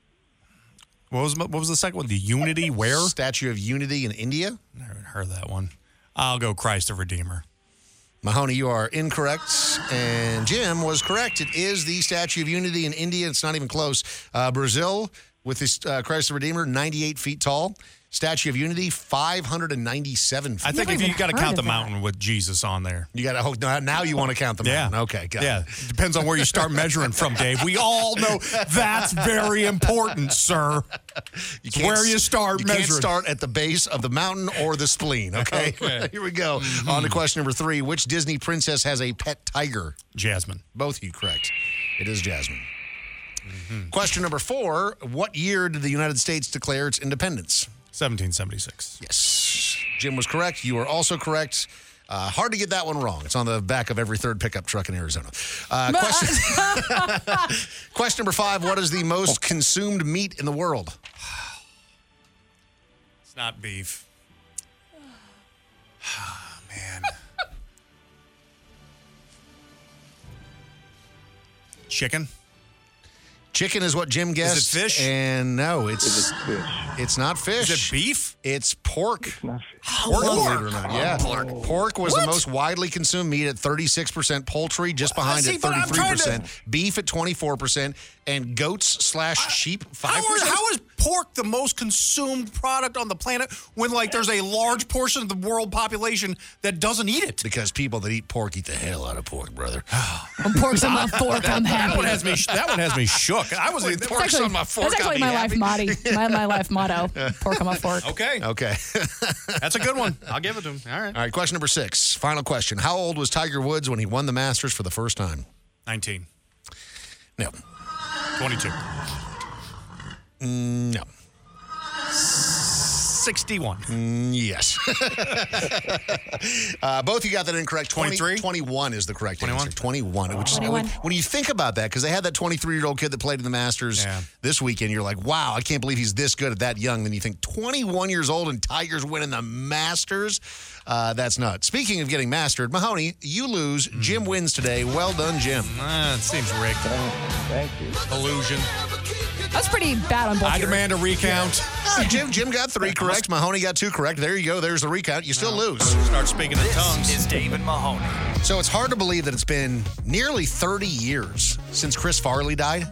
What was what was the second one? The Unity where? Statue of Unity in India. Never heard that one. I'll go Christ the Redeemer. Mahoney, you are incorrect, and Jim was correct. It is the Statue of Unity in India. It's not even close. Uh, Brazil, with this uh, Christ the Redeemer, ninety-eight feet tall. Statue of Unity, five hundred ninety-seven feet. I think if you got to count the mountain with Jesus on there. You got to. Now, now you want to count the Yeah. mountain. Okay, got Yeah, it. it depends on where you start measuring from, Dave. We all know that's very important, sir. You It's where you start you measuring. can't start at the base of the mountain or the spleen, okay? Okay. Here we go. Mm-hmm. On to question number three. Which Disney princess has a pet tiger? Jasmine. Both of you correct. It is Jasmine. Question number four. What year did the United States declare its independence? seventeen seventy-six. Yes. Jim was correct. You are also correct. Uh, hard to get that one wrong. It's on the back of every third pickup truck in Arizona. Uh, question, question number five. What is the most consumed meat in the world? It's not beef. Man. Chicken? Chicken is what Jim guessed. Is it fish? And no, it's Is it fish? it's not fish. Is it beef? It's pork. It's not fish. Pork, Pork. believe it or not. Yeah. Pork. Pork was What? the most widely consumed meat at thirty-six percent, poultry just behind see, at but I'm thirty-three trying to- percent, beef at twenty-four percent, and goats slash sheep five How is, percent. how is pork the most consumed product on the planet when, like, there's a large portion of the world population that doesn't eat it? Because people that eat pork eat the hell out of pork, brother. When pork's on my fork, I'm That happy. one has me. That one has me shook. I was like, That's pork's actually, on my fork. that's I'll actually be my happy. life motto. My, my life motto. Pork on my fork. Okay, Okay. that's a good one. I'll give it to him. All right, All right, question number six. Final question. How old was Tiger Woods when he won the Masters for the first time? nineteen, No. twenty-two, Mm, no. sixty-one. Mm, yes. uh, both you got that incorrect. twenty, twenty-three? twenty-one is the correct twenty-one? answer. twenty-one. Which is, twenty-one. when you think about that, because they had that twenty-three-year-old kid that played in the Masters Yeah. this weekend, you're like, wow, I can't believe he's this good at that young. Then you think twenty-one years old and Tiger's winning the Masters. Uh, that's nuts. Speaking of getting mastered, Mahoney, you lose. Jim wins today. Well done, Jim. Ah, it seems rigged. Thank you. Illusion. That's pretty bad on both I your- demand a recount. Ah, Jim, Jim got three correct. Mahoney got two correct. There you go. There's the recount. You still lose. Start speaking in tongues. Is Dave and Mahoney. So it's hard to believe that it's been nearly thirty years since Chris Farley died.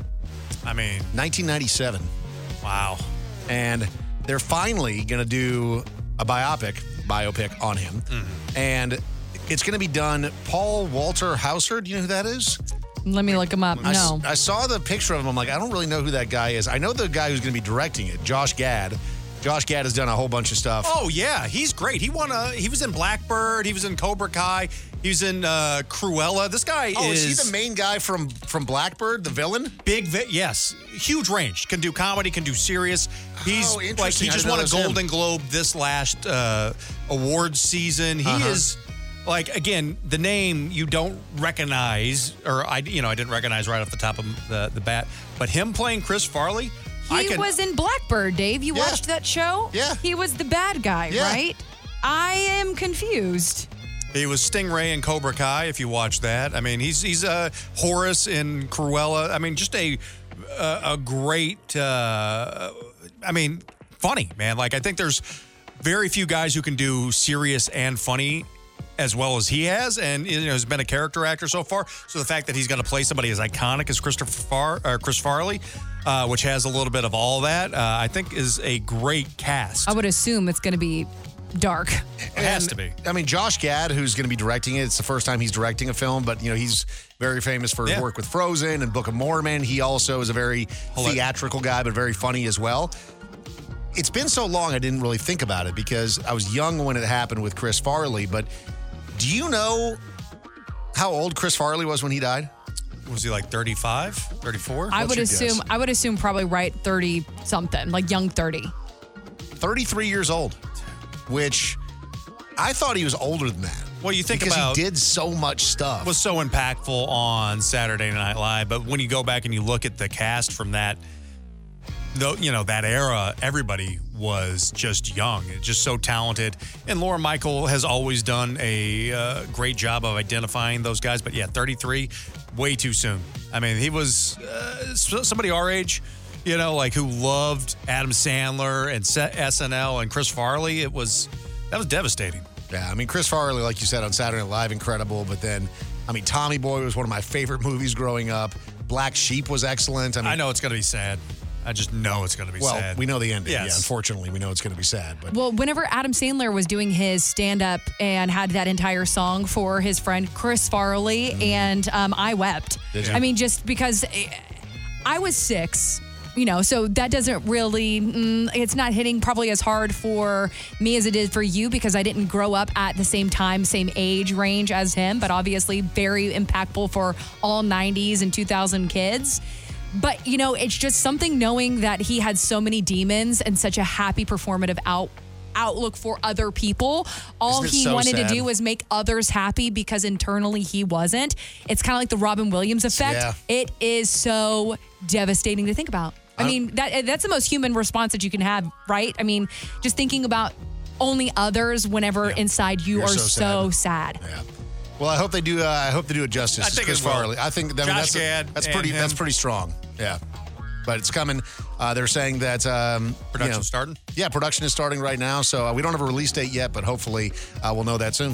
I mean, nineteen ninety-seven. wow. And they're finally going to do a biopic, biopic on him. Mm-hmm. And it's going to be done. Paul Walter Hauser, do you know who that is? Let me look him up. I, s- No. I saw the picture of him. I'm like, I don't really know who that guy is. I know the guy who's going to be directing it, Josh Gad. Josh Gad has done a whole bunch of stuff. Oh yeah, he's great. He won a. He was in Blackbird. He was in Cobra Kai. He was in uh, Cruella. This guy Oh, is, is he the main guy from from Blackbird, the villain? big. Vi- yes, huge range. Can do comedy. Can do serious. He's Oh, like interesting. he I just didn't won know a that was him. Golden Globe this last uh, awards season. He Uh-huh. is. Like, again, the name you don't recognize, or I, you know, I didn't recognize right off the top of the, the bat. But him playing Chris Farley, I He can. was in Blackbird, Dave. You Yeah. watched that show? Yeah. He was the bad guy, Yeah. right? I am confused. He was Stingray in Cobra Kai. If you watch that, I mean, he's he's uh, Horace in Cruella. I mean, just a a, a great. Uh, I mean, funny man. Like, I think there's very few guys who can do serious and funny as well as he has, and you know, has been a character actor so far. So the fact that he's going to play somebody as iconic as Christopher Far, or Chris Farley, uh, which has a little bit of all that, uh, I think is a great cast. I would assume it's going to be dark. It has to be. I mean, Josh Gad, who's going to be directing it, it's the first time he's directing a film, but, you know, he's very famous for his Yeah. work with Frozen and Book of Mormon. He also is a very theatrical guy, but very funny as well. It's been so long, I didn't really think about it because I was young when it happened with Chris Farley, but do you know how old Chris Farley was when he died? Was he like thirty-five, thirty-four? I What's would your assume. guess? I would assume probably right thirty something, like young thirty. thirty-three years old, which I thought he was older than that. Well, you think because about he did so much stuff. was so impactful on Saturday Night Live, but when you go back and you look at the cast from that, though, you know, that era, everybody was just young, just so talented. And Laura Michael has always done a uh, great job of identifying those guys. But yeah, thirty-three, way too soon. I mean, he was uh, somebody our age, you know, like who loved Adam Sandler and S N L and Chris Farley. It was, that was devastating. Yeah, I mean, Chris Farley, like you said on Saturday Night Live, incredible. But then, I mean, Tommy Boy was one of my favorite movies growing up. Black Sheep was excellent. I mean, I know it's going to be sad. I just know it's going to be well, sad. we know the ending. Yes. Yeah, unfortunately, we know it's going to be sad. But Well, whenever Adam Sandler was doing his stand up and had that entire song for his friend Chris Farley, and um, I wept. Did you? I mean, just because I was six you know, so that doesn't really, mm, it's not hitting probably as hard for me as it is for you because I didn't grow up at the same time, same age range as him, but obviously very impactful for all nineties and two thousand kids. But, you know, it's just something knowing that he had so many demons and such a happy performative out outlook for other people. All Isn't it he so wanted sad? to do was make others happy because internally he wasn't. It's kind of like the Robin Williams effect. Yeah. It is so devastating to think about. I mean, that that's the most human response that you can have, right? I mean, just thinking about only others whenever inside you You're are so so sad. Yeah. Well, I hope they do. Uh, I hope they do it justice. I think Chris it will. Farley. I think I mean, Josh that's Gad that's and pretty. him. That's pretty strong. Yeah, but it's coming. Uh, they're saying that um, Production you know, starting? Yeah, production is starting right now. So uh, we don't have a release date yet, but hopefully uh, we'll know that soon.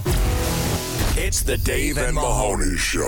It's the Dave and Mahoney Show.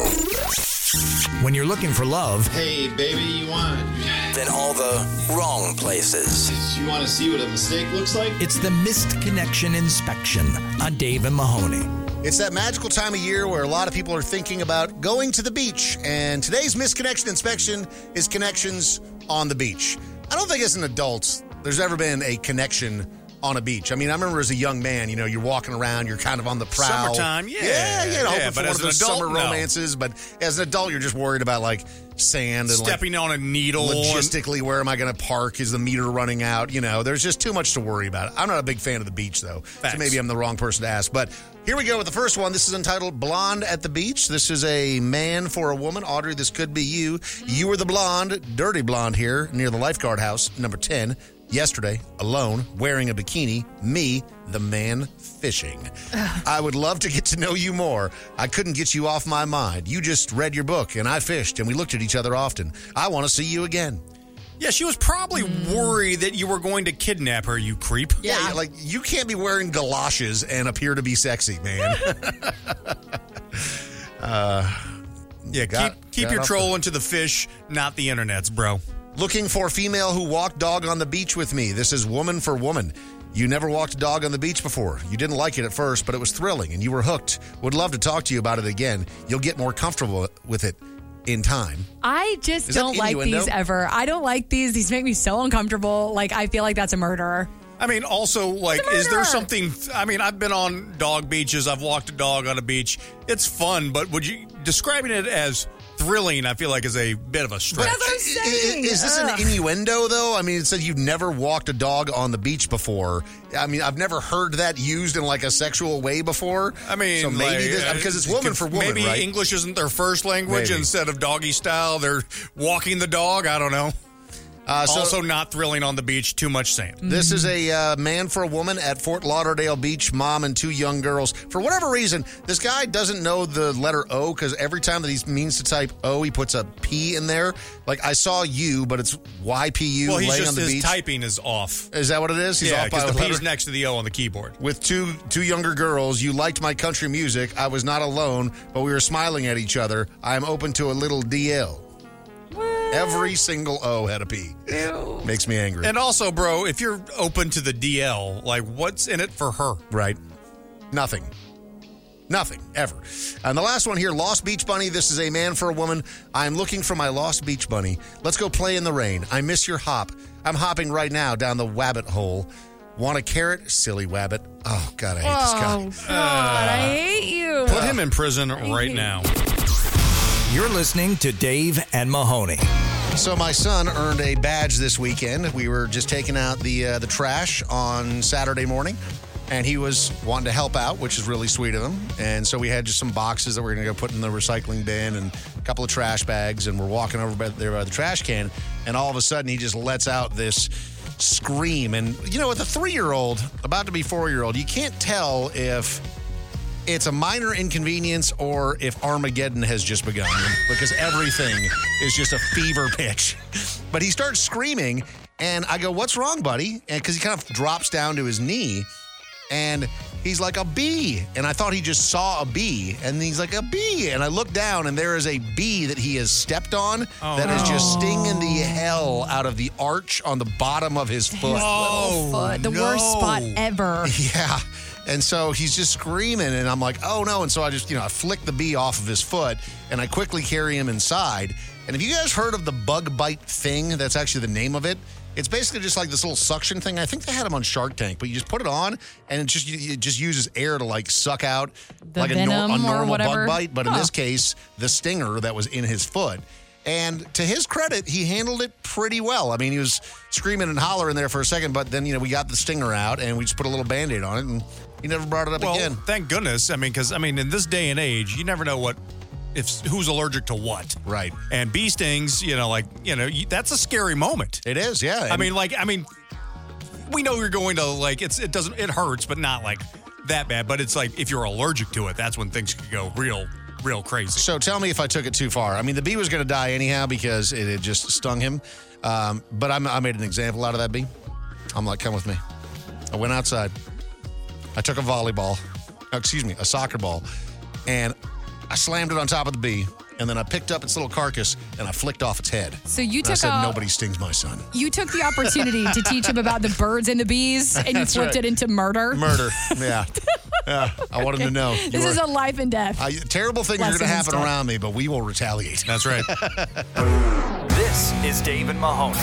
When you're looking for love, Hey, baby, you want? then all the wrong places. You want to see what a mistake looks like? It's the Missed Connection Inspection on Dave and Mahoney. It's that magical time of year where a lot of people are thinking about going to the beach. And today's Misconnection Inspection is connections on the beach. I don't think as an adult there's ever been a connection on a beach. I mean, I remember as a young man, you know, you're walking around, you're kind of on the prowl. Summertime, yeah. Yeah, yeah, hoping Yeah, for but one as of an those adult, summer no. romances. But as an adult, you're just worried about, like, sand and, like, Stepping on a needle. and- logistically, where am I going to park? Is the meter running out? You know, there's just too much to worry about. I'm not a big fan of the beach, though. Facts. So maybe I'm the wrong person to ask. But here we go with the first one. This is entitled Blonde at the Beach. This is a man for a woman. Audrey, this could be you. You were the blonde, dirty blonde here near the lifeguard house, number ten. Yesterday, alone, wearing a bikini, me, the man fishing. I would love to get to know you more. I couldn't get you off my mind. You just read your book, and I fished, and we looked at each other often. I want to see you again. Yeah, she was probably worried that you were going to kidnap her, you creep. Yeah, like, you can't be wearing galoshes and appear to be sexy, man. uh, Yeah, got- keep, keep got your off trolling to the fish, not the internets, bro. Looking for female who walked dog on the beach with me. This is woman for woman. You never walked a dog on the beach before. You didn't like it at first, but it was thrilling and you were hooked. Would love to talk to you about it again. You'll get more comfortable with it in time. I just Is that don't like innuendo? these ever. I don't like these. These make me so uncomfortable. Like, I feel like that's a murder. I mean, also, like, It's a is there murder. something? I mean, I've been on dog beaches. I've walked a dog on a beach. It's fun, but would you describing it as thrilling? I feel like is a bit of a stretch. That's what I'm I- saying. Is this an Ugh. innuendo, though? I mean, it said you've never walked a dog on the beach before. I mean, I've never heard that used in like a sexual way before. I mean, so maybe like, this, uh, because it's woman for woman, maybe right? English isn't their first language. Maybe. Instead of doggy style, they're walking the dog. I don't know. Uh, so- also, not thrilling on the beach. Too much sand. This is a uh, man for a woman at Fort Lauderdale Beach, mom and two young girls. For whatever reason, this guy doesn't know the letter O because every time that he means to type O, he puts a P in there. Like, I saw you, but it's Y P U Well, he's laying just on the his beach. typing is off. Is that what it is? He's yeah, off by because a the letter? P's next to the O on the keyboard. With two two younger girls, you liked my country music. I was not alone, but we were smiling at each other. I am open to a little D L. Every single O had a P. Ew. Makes me angry. And also, bro, if you're open to the D L, like, what's in it for her? Right. Nothing. Nothing, ever. And the last one here, Lost Beach Bunny. This is a man for a woman. I'm looking for my Lost Beach Bunny. Let's go play in the rain. I miss your hop. I'm hopping right now down the wabbit hole. Want a carrot? Silly wabbit. Oh, God, I hate Oh, this guy. God, I hate you. Put him in prison right now. You're listening to Dave and Mahoney. So my son earned a badge this weekend. We were just taking out the uh, the trash on Saturday morning, and he was wanting to help out, which is really sweet of him. And so we had just some boxes that we're going to go put in the recycling bin and a couple of trash bags, and we're walking over by there by the trash can, and all of a sudden he just lets out this scream. And, you know, with a three-year-old, about to be four-year-old, you can't tell if it's a minor inconvenience or if Armageddon has just begun, because everything is just a fever pitch. But he starts screaming, and I go, "What's wrong, buddy?" And because he kind of drops down to his knee, and he's like, "A bee." And I thought he just saw a bee, and he's like, "A bee." And I look down, and there is a bee that he has stepped on Oh, that is just no. stinging the hell out of the arch on the bottom of his foot. Oh, Foot, the worst no. spot ever. Yeah. And so he's just screaming, and I'm like, oh no. And so I just, you know, I flick the bee off of his foot, and I quickly carry him inside. And have you guys heard of the bug bite thing? That's actually the name of it. It's basically just like this little suction thing. I think they had them on Shark Tank, but you just put it on, and it just it just uses air to like suck out The like a, nor- venom a or normal whatever? bug bite. But in Huh. this case, the stinger that was in his foot. And to his credit, he handled it pretty well. I mean, he was screaming and hollering there for a second, but then, you know, we got the stinger out and we just put a little Band-Aid on it, and he never brought it up well, again. thank goodness. I mean, because, I mean, in this day and age, you never know what, if who's allergic to what. Right. And bee stings, you know, like, you know, you, that's a scary moment. It is, yeah. I And- mean, like, I mean, we know you're going to, like, it's it doesn't, it hurts, but not, like, that bad. But it's like, if you're allergic to it, that's when things could go real real crazy. So tell me if I took it too far. I mean, the bee was going to die anyhow because it had just stung him. Um, but I'm, I made an example out of that bee. I'm like, come with me. I went outside. I took a volleyball, oh, excuse me, a soccer ball, and I slammed it on top of the bee. And then I picked up its little carcass and I flicked off its head. So you And I took said, a- nobody stings my son. You took the opportunity to teach him about the birds and the bees, and you That's flipped right. it into murder. Murder, yeah. Yeah, I want him to know. This You is are- a life and death. I, terrible things are going to Lesson happen instead. around me, but we will retaliate. That's right. This is Dave and Mahoney.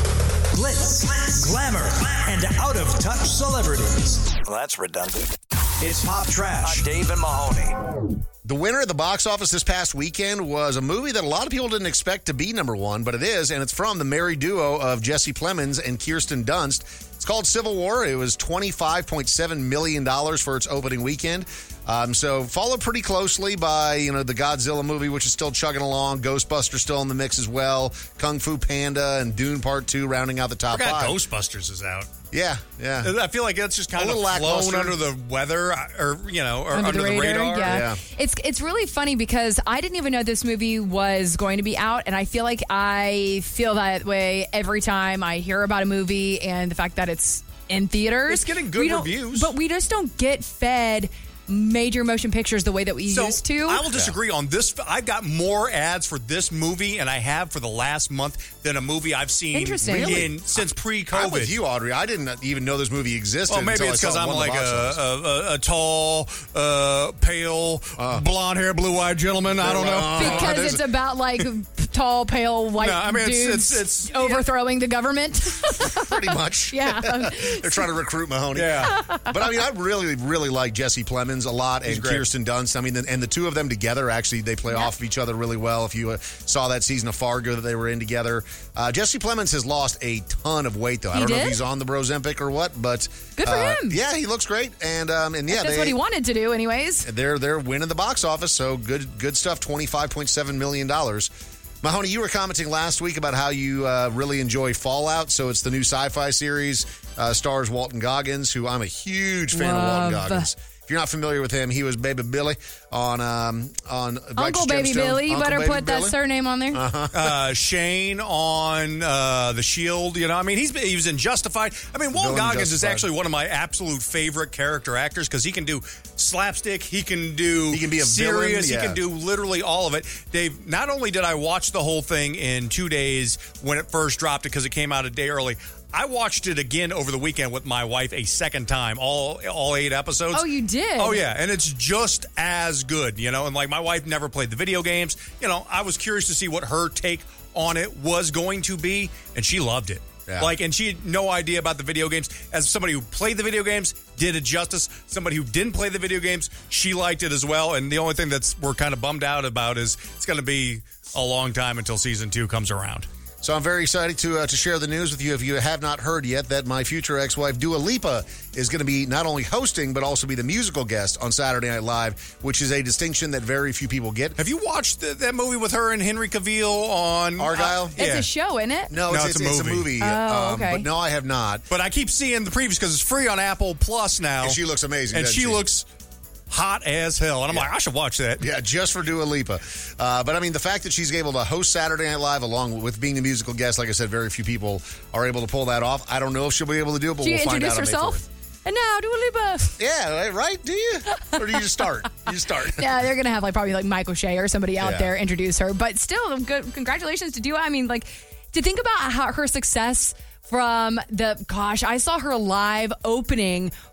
Glitz, glamour, and out of touch celebrities. Well, that's redundant. It's Pop Trash. On Dave and Mahoney. The winner at the box office this past weekend was a movie that a lot of people didn't expect to be number one, but it is, and it's from the married duo of Jesse Plemons and Kirsten Dunst. It's called Civil War. It was twenty-five point seven million dollars for its opening weekend. Um, so followed pretty closely by, you know, the Godzilla movie, which is still chugging along. Ghostbusters still in the mix as well. Kung Fu Panda and Dune Part two rounding out the top I forgot five. Ghostbusters is out. Yeah, yeah. I feel like that's just kind A of little flown lackluster. under the weather, or you know, or under, Under the the radar, radar. yeah. It's it's really funny because I didn't even know this movie was going to be out, and I feel like I feel that way every time I hear about a movie and the fact that it's in theaters. It's getting good We don't- reviews. but we just don't get fed major motion pictures the way that we So, used to. I will disagree on this. I've got more ads for this movie, and I have for the last month than a movie I've seen Interesting. in Really? since pre-COVID. I'm with you, Audrey. I didn't even know this movie existed. Well, maybe until I it's saw because it I'm won the like box a, office. a, a, a tall, uh, pale, blonde hair, blue eyed gentleman. I don't know. because it's about like tall, pale, white No, I mean, it's- dudes it's- it's- overthrowing the government. Pretty much. Yeah. They're trying to recruit Mahoney. Yeah. But I mean, I really, really like Jesse Plemons a lot He's and great. Kirsten Dunst. I mean, and the two of them together, actually, they play off of each other really well. If you uh, saw that season of Fargo that they were in together. Uh, Jesse Plemons has lost a ton of weight, though. I He don't know did? if he's on the Brozempic or what, but. Good for uh, him. Yeah, he looks great. And, um, and yeah, That's they, what he wanted to do, anyways. They're, they're winning the box office, so good, good stuff, twenty-five point seven million dollars. Mahoney, you were commenting last week about how you uh, really enjoy Fallout. So it's the new sci-fi series, uh, stars Walton Goggins, who I'm a huge fan of Walton Love. Goggins. If you're not familiar with him, he was Baby Billy on um, on Uncle Righteous Baby Gemstones. Billy, you Uncle better Baby put that Billy. surname on there. Uh-huh. uh, Shane on uh, The Shield. You know, I mean, he's he was in Justified. I mean, Walt Villain in Goggins is Justified. actually one of my absolute favorite character actors because he can do slapstick, he can do He can be a villain, serious, yeah. he can do literally all of it. Dave, not only did I watch the whole thing in two days when it first dropped because it came out a day early, I watched it again over the weekend with my wife a second time, all all eight episodes. Oh, you did? Oh, yeah. And it's just as good, you know? And like my wife never played the video games. You know, I was curious to see what her take on it was going to be, and she loved it. Yeah. Like, and she had no idea about the video games. As somebody who played the video games, did it justice. Somebody who didn't play the video games, she liked it as well. And the only thing that's we're kind of bummed out about is it's going to be a long time until season two comes around. So I'm very excited to uh, to share the news with you. If you have not heard yet, that my future ex-wife Dua Lipa is going to be not only hosting but also be the musical guest on Saturday Night Live, which is a distinction that very few people get. Have you watched the, that movie with her and Henry Cavill on Argyle? Uh, It's yeah. a show, isn't it? No, it's, it's, it's a movie. Oh, okay. But no, I have not. But I keep seeing the previews because it's free on Apple Plus now. And she looks amazing. And doesn't she looks hot as hell. And I'm Yeah. like, I should watch that. Yeah, just for Dua Lipa. Uh, but I mean, the fact that she's able to host Saturday Night Live along with being the musical guest, like I said, very few people are able to pull that off. I don't know if she'll be able to do it, but She we'll find out. introduced on May herself? fourth. And now, Dua Lipa. Yeah, right? Do you? Or do you just start? You just start. Yeah, they're gonna have like probably like Michael Shea or somebody out Yeah. there introduce her. But still, good. Congratulations to Dua. I mean, like to think about how her success from the gosh, I saw her live opening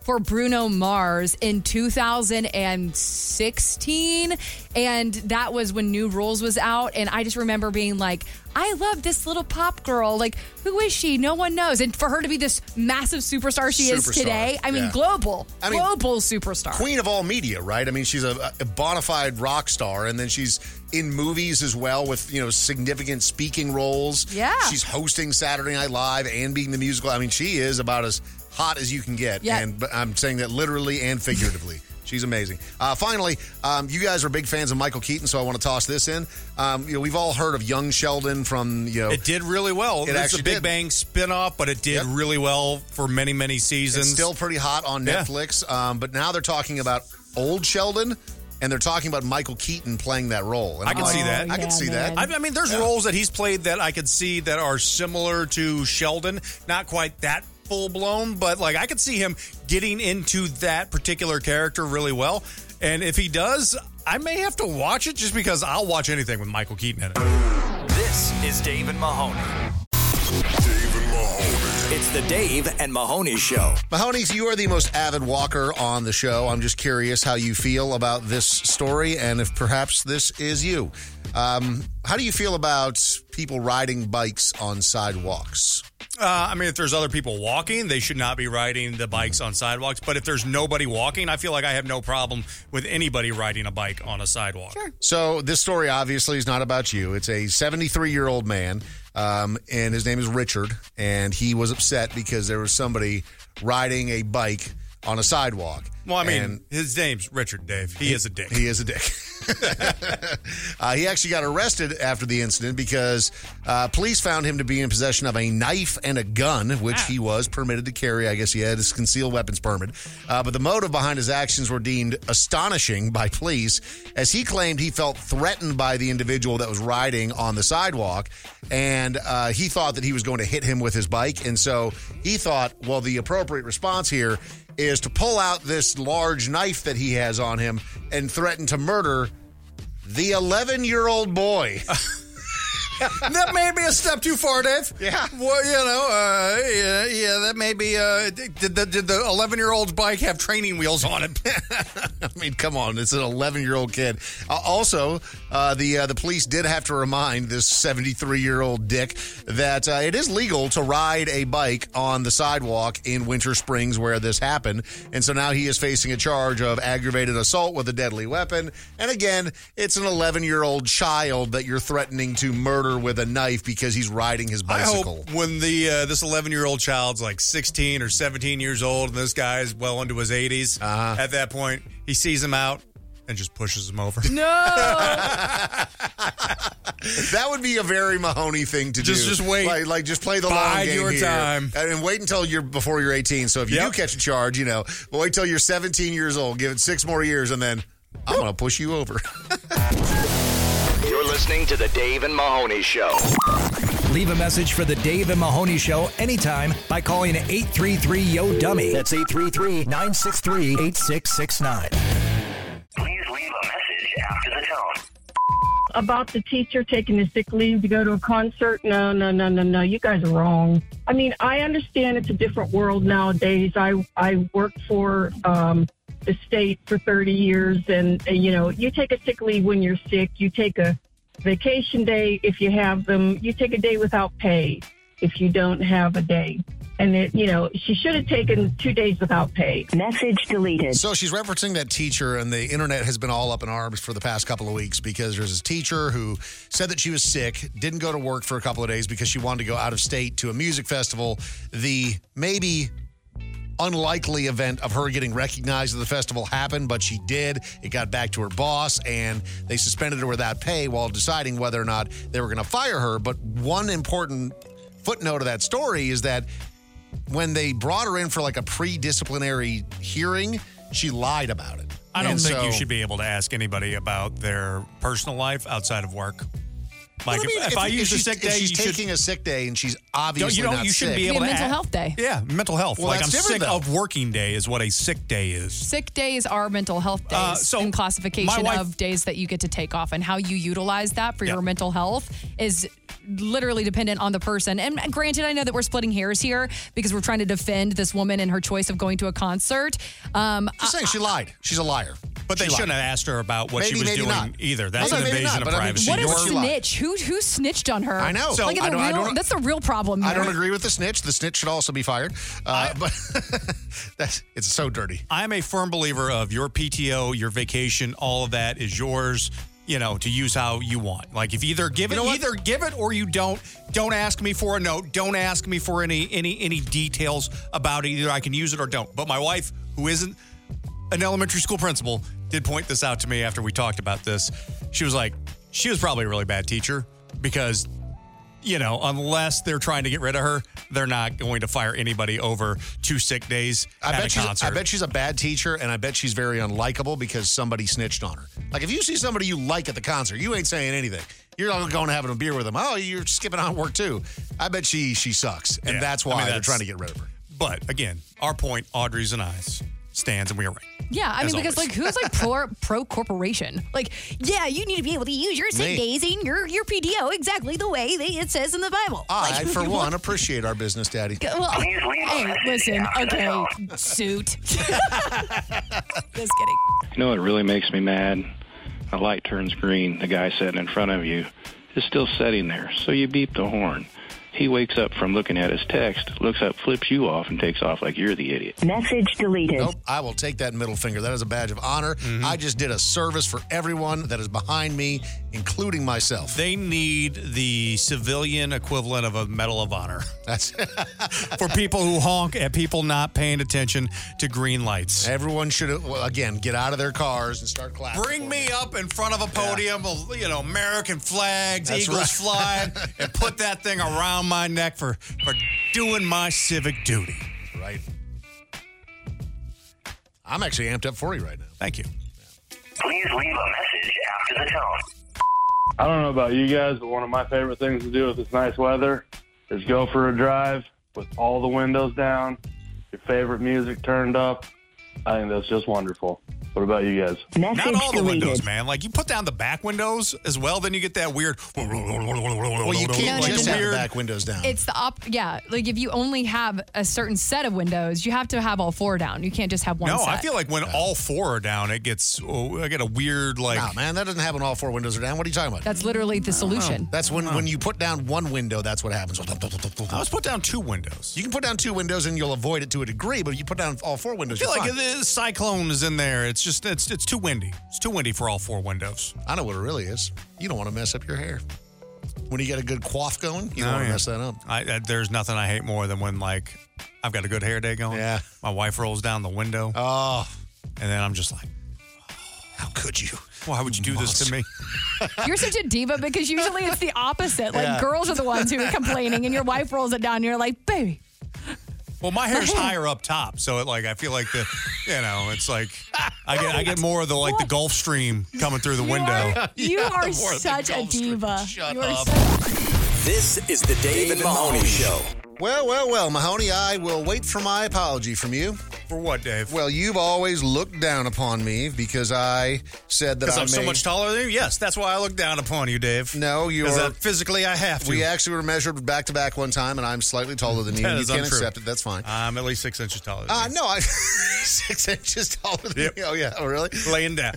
for Bruno Mars in two thousand sixteen. And that was when New Rules was out. And I just remember being like, I love this little pop girl. Like, who is she? No one knows. And for her to be this massive superstar she is Superstar, today, I mean, yeah. global, I mean, global superstar. Queen of all media, right? I mean, she's a, a bona fide rock star, and then she's in movies as well with, you know, significant speaking roles. Yeah. She's hosting Saturday Night Live and being the musical. I mean, she is about as hot as you can get. Yeah. And but I'm saying that literally and figuratively. She's amazing. Uh, finally, um, you guys are big fans of Michael Keaton, so I want to toss this in. Um, you know, we've all heard of Young Sheldon from, you know. It did really well. It It's actually a Big did. Bang spinoff, but it did Yep. really well for many, many seasons. It's still pretty hot on Yeah. Netflix, um, but now they're talking about old Sheldon, and they're talking about Michael Keaton playing that role. And I can I'm see like, that. I can see that. I, I mean, there's Yeah. roles that he's played that I could see that are similar to Sheldon. Not quite that full blown, but like I could see him getting into that particular character really well. And if he does, I may have to watch it just because I'll watch anything with Michael Keaton in it. This is Dave and Mahoney. Dave and Mahoney. It's the Dave and Mahoney Show. Mahoney's, you are the most avid walker on the show. I'm just curious how you feel about this story and if perhaps this is you. Um, how do you feel about people riding bikes on sidewalks? Uh, I mean, if there's other people walking, they should not be riding the bikes on sidewalks. But if there's nobody walking, I feel like I have no problem with anybody riding a bike on a sidewalk. Sure. So this story obviously is not about you. It's a seventy-three-year-old man, um, and his name is Richard, and he was upset because there was somebody riding a bike on a sidewalk. Well, I mean, And his name's Richard, Dave. He, is a dick. He is a dick. uh, he actually got arrested after the incident because uh, police found him to be in possession of a knife and a gun, which he was permitted to carry. I guess he had his concealed weapons permit. Uh, but the motive behind his actions were deemed astonishing by police, as he claimed he felt threatened by the individual that was riding on the sidewalk, and uh, he thought that he was going to hit him with his bike. And so he thought, well, the appropriate response here is to pull out this large knife that he has on him and threaten to murder the eleven-year-old boy. That may be a step too far, Dave. Yeah. Well, you know, uh, yeah, yeah, that may be. Uh, did the did the eleven-year-old's bike have training wheels on it? I mean, come on, it's an eleven-year-old kid. Uh, also, uh, the uh, the police did have to remind this seventy-three-year-old dick that uh, it is legal to ride a bike on the sidewalk in Winter Springs where this happened. And so now he is facing a charge of aggravated assault with a deadly weapon. And again, it's an eleven-year-old child that you're threatening to murder with a knife because he's riding his bicycle. I hope when the uh, this eleven-year-old child's like sixteen or seventeen years old and this guy's well into his eighties, uh-huh. at that point, he sees him out and just pushes him over. No! That would be a very Mahoney thing to Just- do. just wait. Like, like just play the long Bide game your here. time. And wait until you're before you're eighteen. So if you Yep. do catch a charge, you know, wait till you're seventeen years old. Give it six more years, and then I'm going to push you over. You're listening to the Dave and Mahoney Show. Leave a message for the Dave and Mahoney Show anytime by calling eight three three, Y O, dummy. That's eight three three, nine six three, eight six six nine. Please leave a message after the tone. About the teacher taking a sick leave to go to a concert. No, no, no, no, no. You guys are wrong. I mean, I understand it's a different world nowadays. I, I worked for um, the state for thirty years, and, and, you know, you take a sick leave when you're sick. You take a vacation day if you have them. You take a day without pay if you don't have a day. And, it, you know, she should have taken two days without pay. Message deleted. So she's referencing that teacher, and the internet has been all up in arms for the past couple of weeks because there's this teacher who said that she was sick, didn't go to work for a couple of days because she wanted to go out of state to a music festival. The maybe unlikely event of her getting recognized at the festival happened, but she did. It got back to her boss, and they suspended her without pay while deciding whether or not they were going to fire her. But one important footnote of that story is that when they brought her in for like a pre-disciplinary hearing, she lied about it. I don't And think so- you should be able to ask anybody about their personal life outside of work. Like, Well, I mean, if, if I if use a she's- sick if day, she's you should, taking a sick day and she's obviously you don't, not you shouldn't sick. be able Be a to mental ask- health day. Yeah, mental health. Well, like I'm that's different, sick though. of working day is what a sick day is. Sick days are mental health days Uh, so in my classification wife- of days that you get to take off, and how you utilize that for Yeah. your mental health is literally dependent on the person. And granted, I know that we're splitting hairs here because we're trying to defend this woman and her choice of going to a concert. Um, Just saying, she lied. She's a liar. But they She shouldn't lied. have asked her about what Maybe, she was maybe doing not. either. That's Okay, an maybe invasion not, of but I mean, privacy. What a Nor- snitch. Who who snitched on her? I know. Like, I the don't- I real, don't- that's the real problem I here. don't agree with the snitch. The snitch should also be fired. Uh, but that's it's so dirty. I'm a firm believer of your P T O, your vacation, all of that is yours, you know, to use how you want. Like if either give it, You know what? either give it or you don't. Don't ask me for a note. Don't ask me for any any any details about it. Either I can use it or don't. But my wife, who isn't an elementary school principal, did point this out to me after we talked about this. She was like, she was probably a really bad teacher because, you know, unless they're trying to get rid of her, they're not going to fire anybody over two sick days I at bet a she's concert. I bet she's a bad teacher, and I bet she's very unlikable because somebody snitched on her. Like if you see somebody you like at the concert, you ain't saying anything. You're all going to having a beer with them. Oh, you're skipping on work too. I bet she she sucks, and Yeah. that's I why mean, they're that's- trying to get rid of her. But again, our point, Audrey's and I's, stands, and we are right. Yeah, I As mean, because always. like, who's like pro pro corporation? Like, yeah, you need to be able to use your sick Me. days and your your P T O exactly the way they, it says in the Bible. I, Like, for one, appreciate our business, Daddy. Well, hey, listen, okay, suit. Just kidding. You know what really makes me mad? A light turns green. The guy sitting in front of you is still sitting there, so you beep the horn. He wakes up from looking at his text, looks up, flips you off, and takes off like you're the idiot. Message deleted. Nope, I will take that middle finger. That is a badge of honor. Mm-hmm. I just did a service for everyone that is behind me, including myself. They need the civilian equivalent of a Medal of Honor. That's for people who honk at people not paying attention to green lights. Everyone should, well, again, get out of their cars and start clapping. Bring me up in front of a podium, you know, American flags, That's eagles right. flying, and put that thing around my neck for, for doing my civic duty. Right. I'm actually amped up for you right now. Thank you. Please leave a message after the tone. I don't know about you guys, but one of my favorite things to do with this nice weather is go for a drive with all the windows down, your favorite music turned up. I think that's just wonderful. What about you guys? Message Not all the deleted. windows, man. Like you put down the back windows as well, then you get that weird. Well, you No, can't no, just no, have no. the back windows down. It's the op. Yeah, like if you only have a certain set of windows, you have to have all four down. You can't just have one No, set. I feel like when all four are down, it gets. Oh, I get a weird like. Nah, man, that doesn't happen. All four windows are down. What are you talking about? That's literally the solution. That's when, when you put down one window, that's what happens. I was put down two windows. You can put down two windows and you'll avoid it to a degree, but if you put down all four I windows, feel you're like fine. the cyclone is in there. It's just it's it's too windy. It's too windy for all four windows. I know what it really is. You don't want to mess up your hair. When you get a good coif going, you don't Oh, want to yeah. mess that up. I, I, there's nothing I hate more than when like I've got a good hair day going. Yeah. My wife rolls down the window. Oh, and then I'm just like, how could you? Why would you do this to me? You're such a diva because usually it's the opposite. Like Yeah. girls are the ones who are complaining, and your wife rolls it down. And you're like, baby. Well, my hair's higher up top, so it like I feel like the, you know, it's like I get I get more of the like the Gulf Stream coming through the window. You Yeah, are more of the such a Gulf Stream. diva. Shut you are up. so- This is the Dave and Mahoney Show. Well, well, well, Mahoney, I will wait for my apology from you. For what, Dave? Well, you've always looked down upon me because I said that Because I I'm so made- much taller than you? Yes, that's why I look down upon you, Dave. No, you're... Because physically I have to. We actually were measured back to back one time, and I'm slightly taller than you. That and you is can't untrue. accept it. That's fine. I'm at least six inches taller than Uh, you. no, I'm six inches taller than Yep. you. Oh, yeah. Oh, really? Laying down.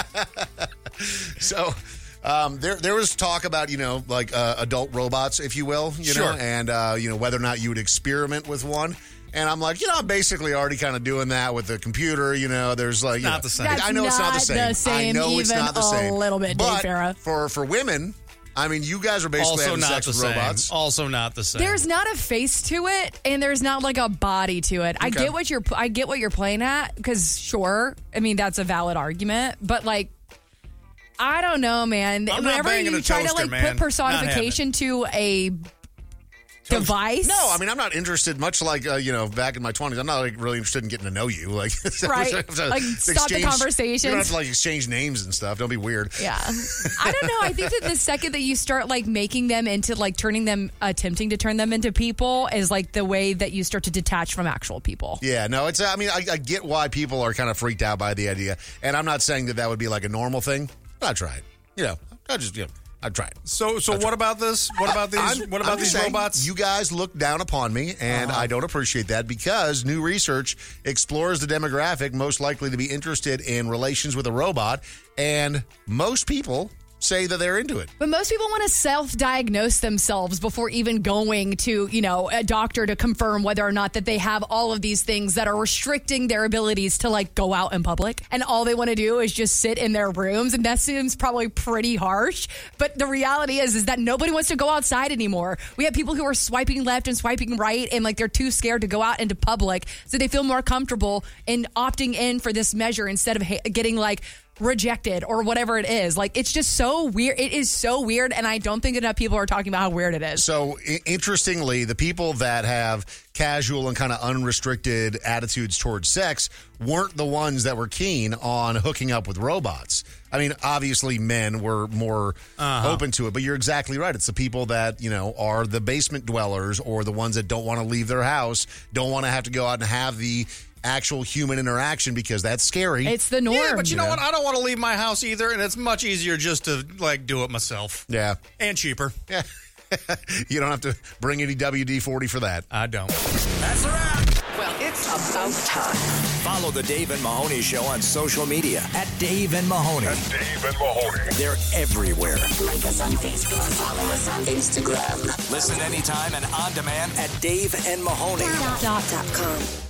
So um, there there was talk about, you know, like uh, adult robots, if you will, you Sure. know, and, uh, you know, whether or not you would experiment with one. And I'm like, you know, I'm basically already kind of doing that with the computer. You know, there's like, you Not know, the same. I know it's not the same. That's not the I same, know it's even not the a same. little bit, Dave but Farah. for for women, I mean, you guys are basically Also having not sex the with same. robots. Also not the same. There's not a face to it, and there's not like a body to it. I Okay. get what you're. I get what you're playing at because sure, I mean that's a valid argument, but like. I don't know, man. I'm not Whenever banging you a try to toaster, like man. put personification to a device, No, I mean, I'm not interested. Much like uh, you know, back in my twenties, I'm not like really interested in getting to know you. Like, Right. we have to Like, stop the exchange- conversations. You don't have to like exchange names and stuff. Don't be weird. Yeah. I don't know. I think that the second that you start like making them into like turning them, attempting to turn them into people is like the way that you start to detach from actual people. Yeah, no, it's. I mean, I, I get why people are kind of freaked out by the idea, and I'm not saying that that would be like a normal thing. But I try it. You know, I just you know, I've tried. So, so what about this? What about these? I'm- what about I'm these saying robots? You guys look down upon me, and Uh-huh. I don't appreciate that because new research explores the demographic most likely to be interested in relations with a robot, and most people say that they're into it. But most people want to self-diagnose themselves before even going to, you know, a doctor to confirm whether or not that they have all of these things that are restricting their abilities to, like, go out in public. And all they want to do is just sit in their rooms. And that seems probably pretty harsh. But the reality is, is that nobody wants to go outside anymore. We have people who are swiping left and swiping right, and, like, they're too scared to go out into public. So they feel more comfortable in opting in for this measure instead of ha- getting, like, rejected or whatever it is. Like, it's just so weird. It is so weird, and I don't think enough people are talking about how weird it is. So, I- interestingly, the people that have casual and kind of unrestricted attitudes towards sex weren't the ones that were keen on hooking up with robots. I mean, obviously, men were more Uh-huh. open to it, but you're exactly right. It's the people that, you know, are the basement dwellers or the ones that don't want to leave their house, don't want to have to go out and have the actual human interaction because that's scary. It's the norm. Yeah, but you know what? I don't want to leave my house either, and it's much easier just to, like, do it myself. Yeah. And cheaper. Yeah. You don't have to bring any W D forty for that. I don't. That's a wrap. Well, it's about time. Follow the Dave and Mahoney Show on social media at Dave and Mahoney. At Dave and Mahoney. They're everywhere. Like us on Facebook. Follow us on Instagram. Listen anytime and on demand at Dave and Mahoney. Dot com.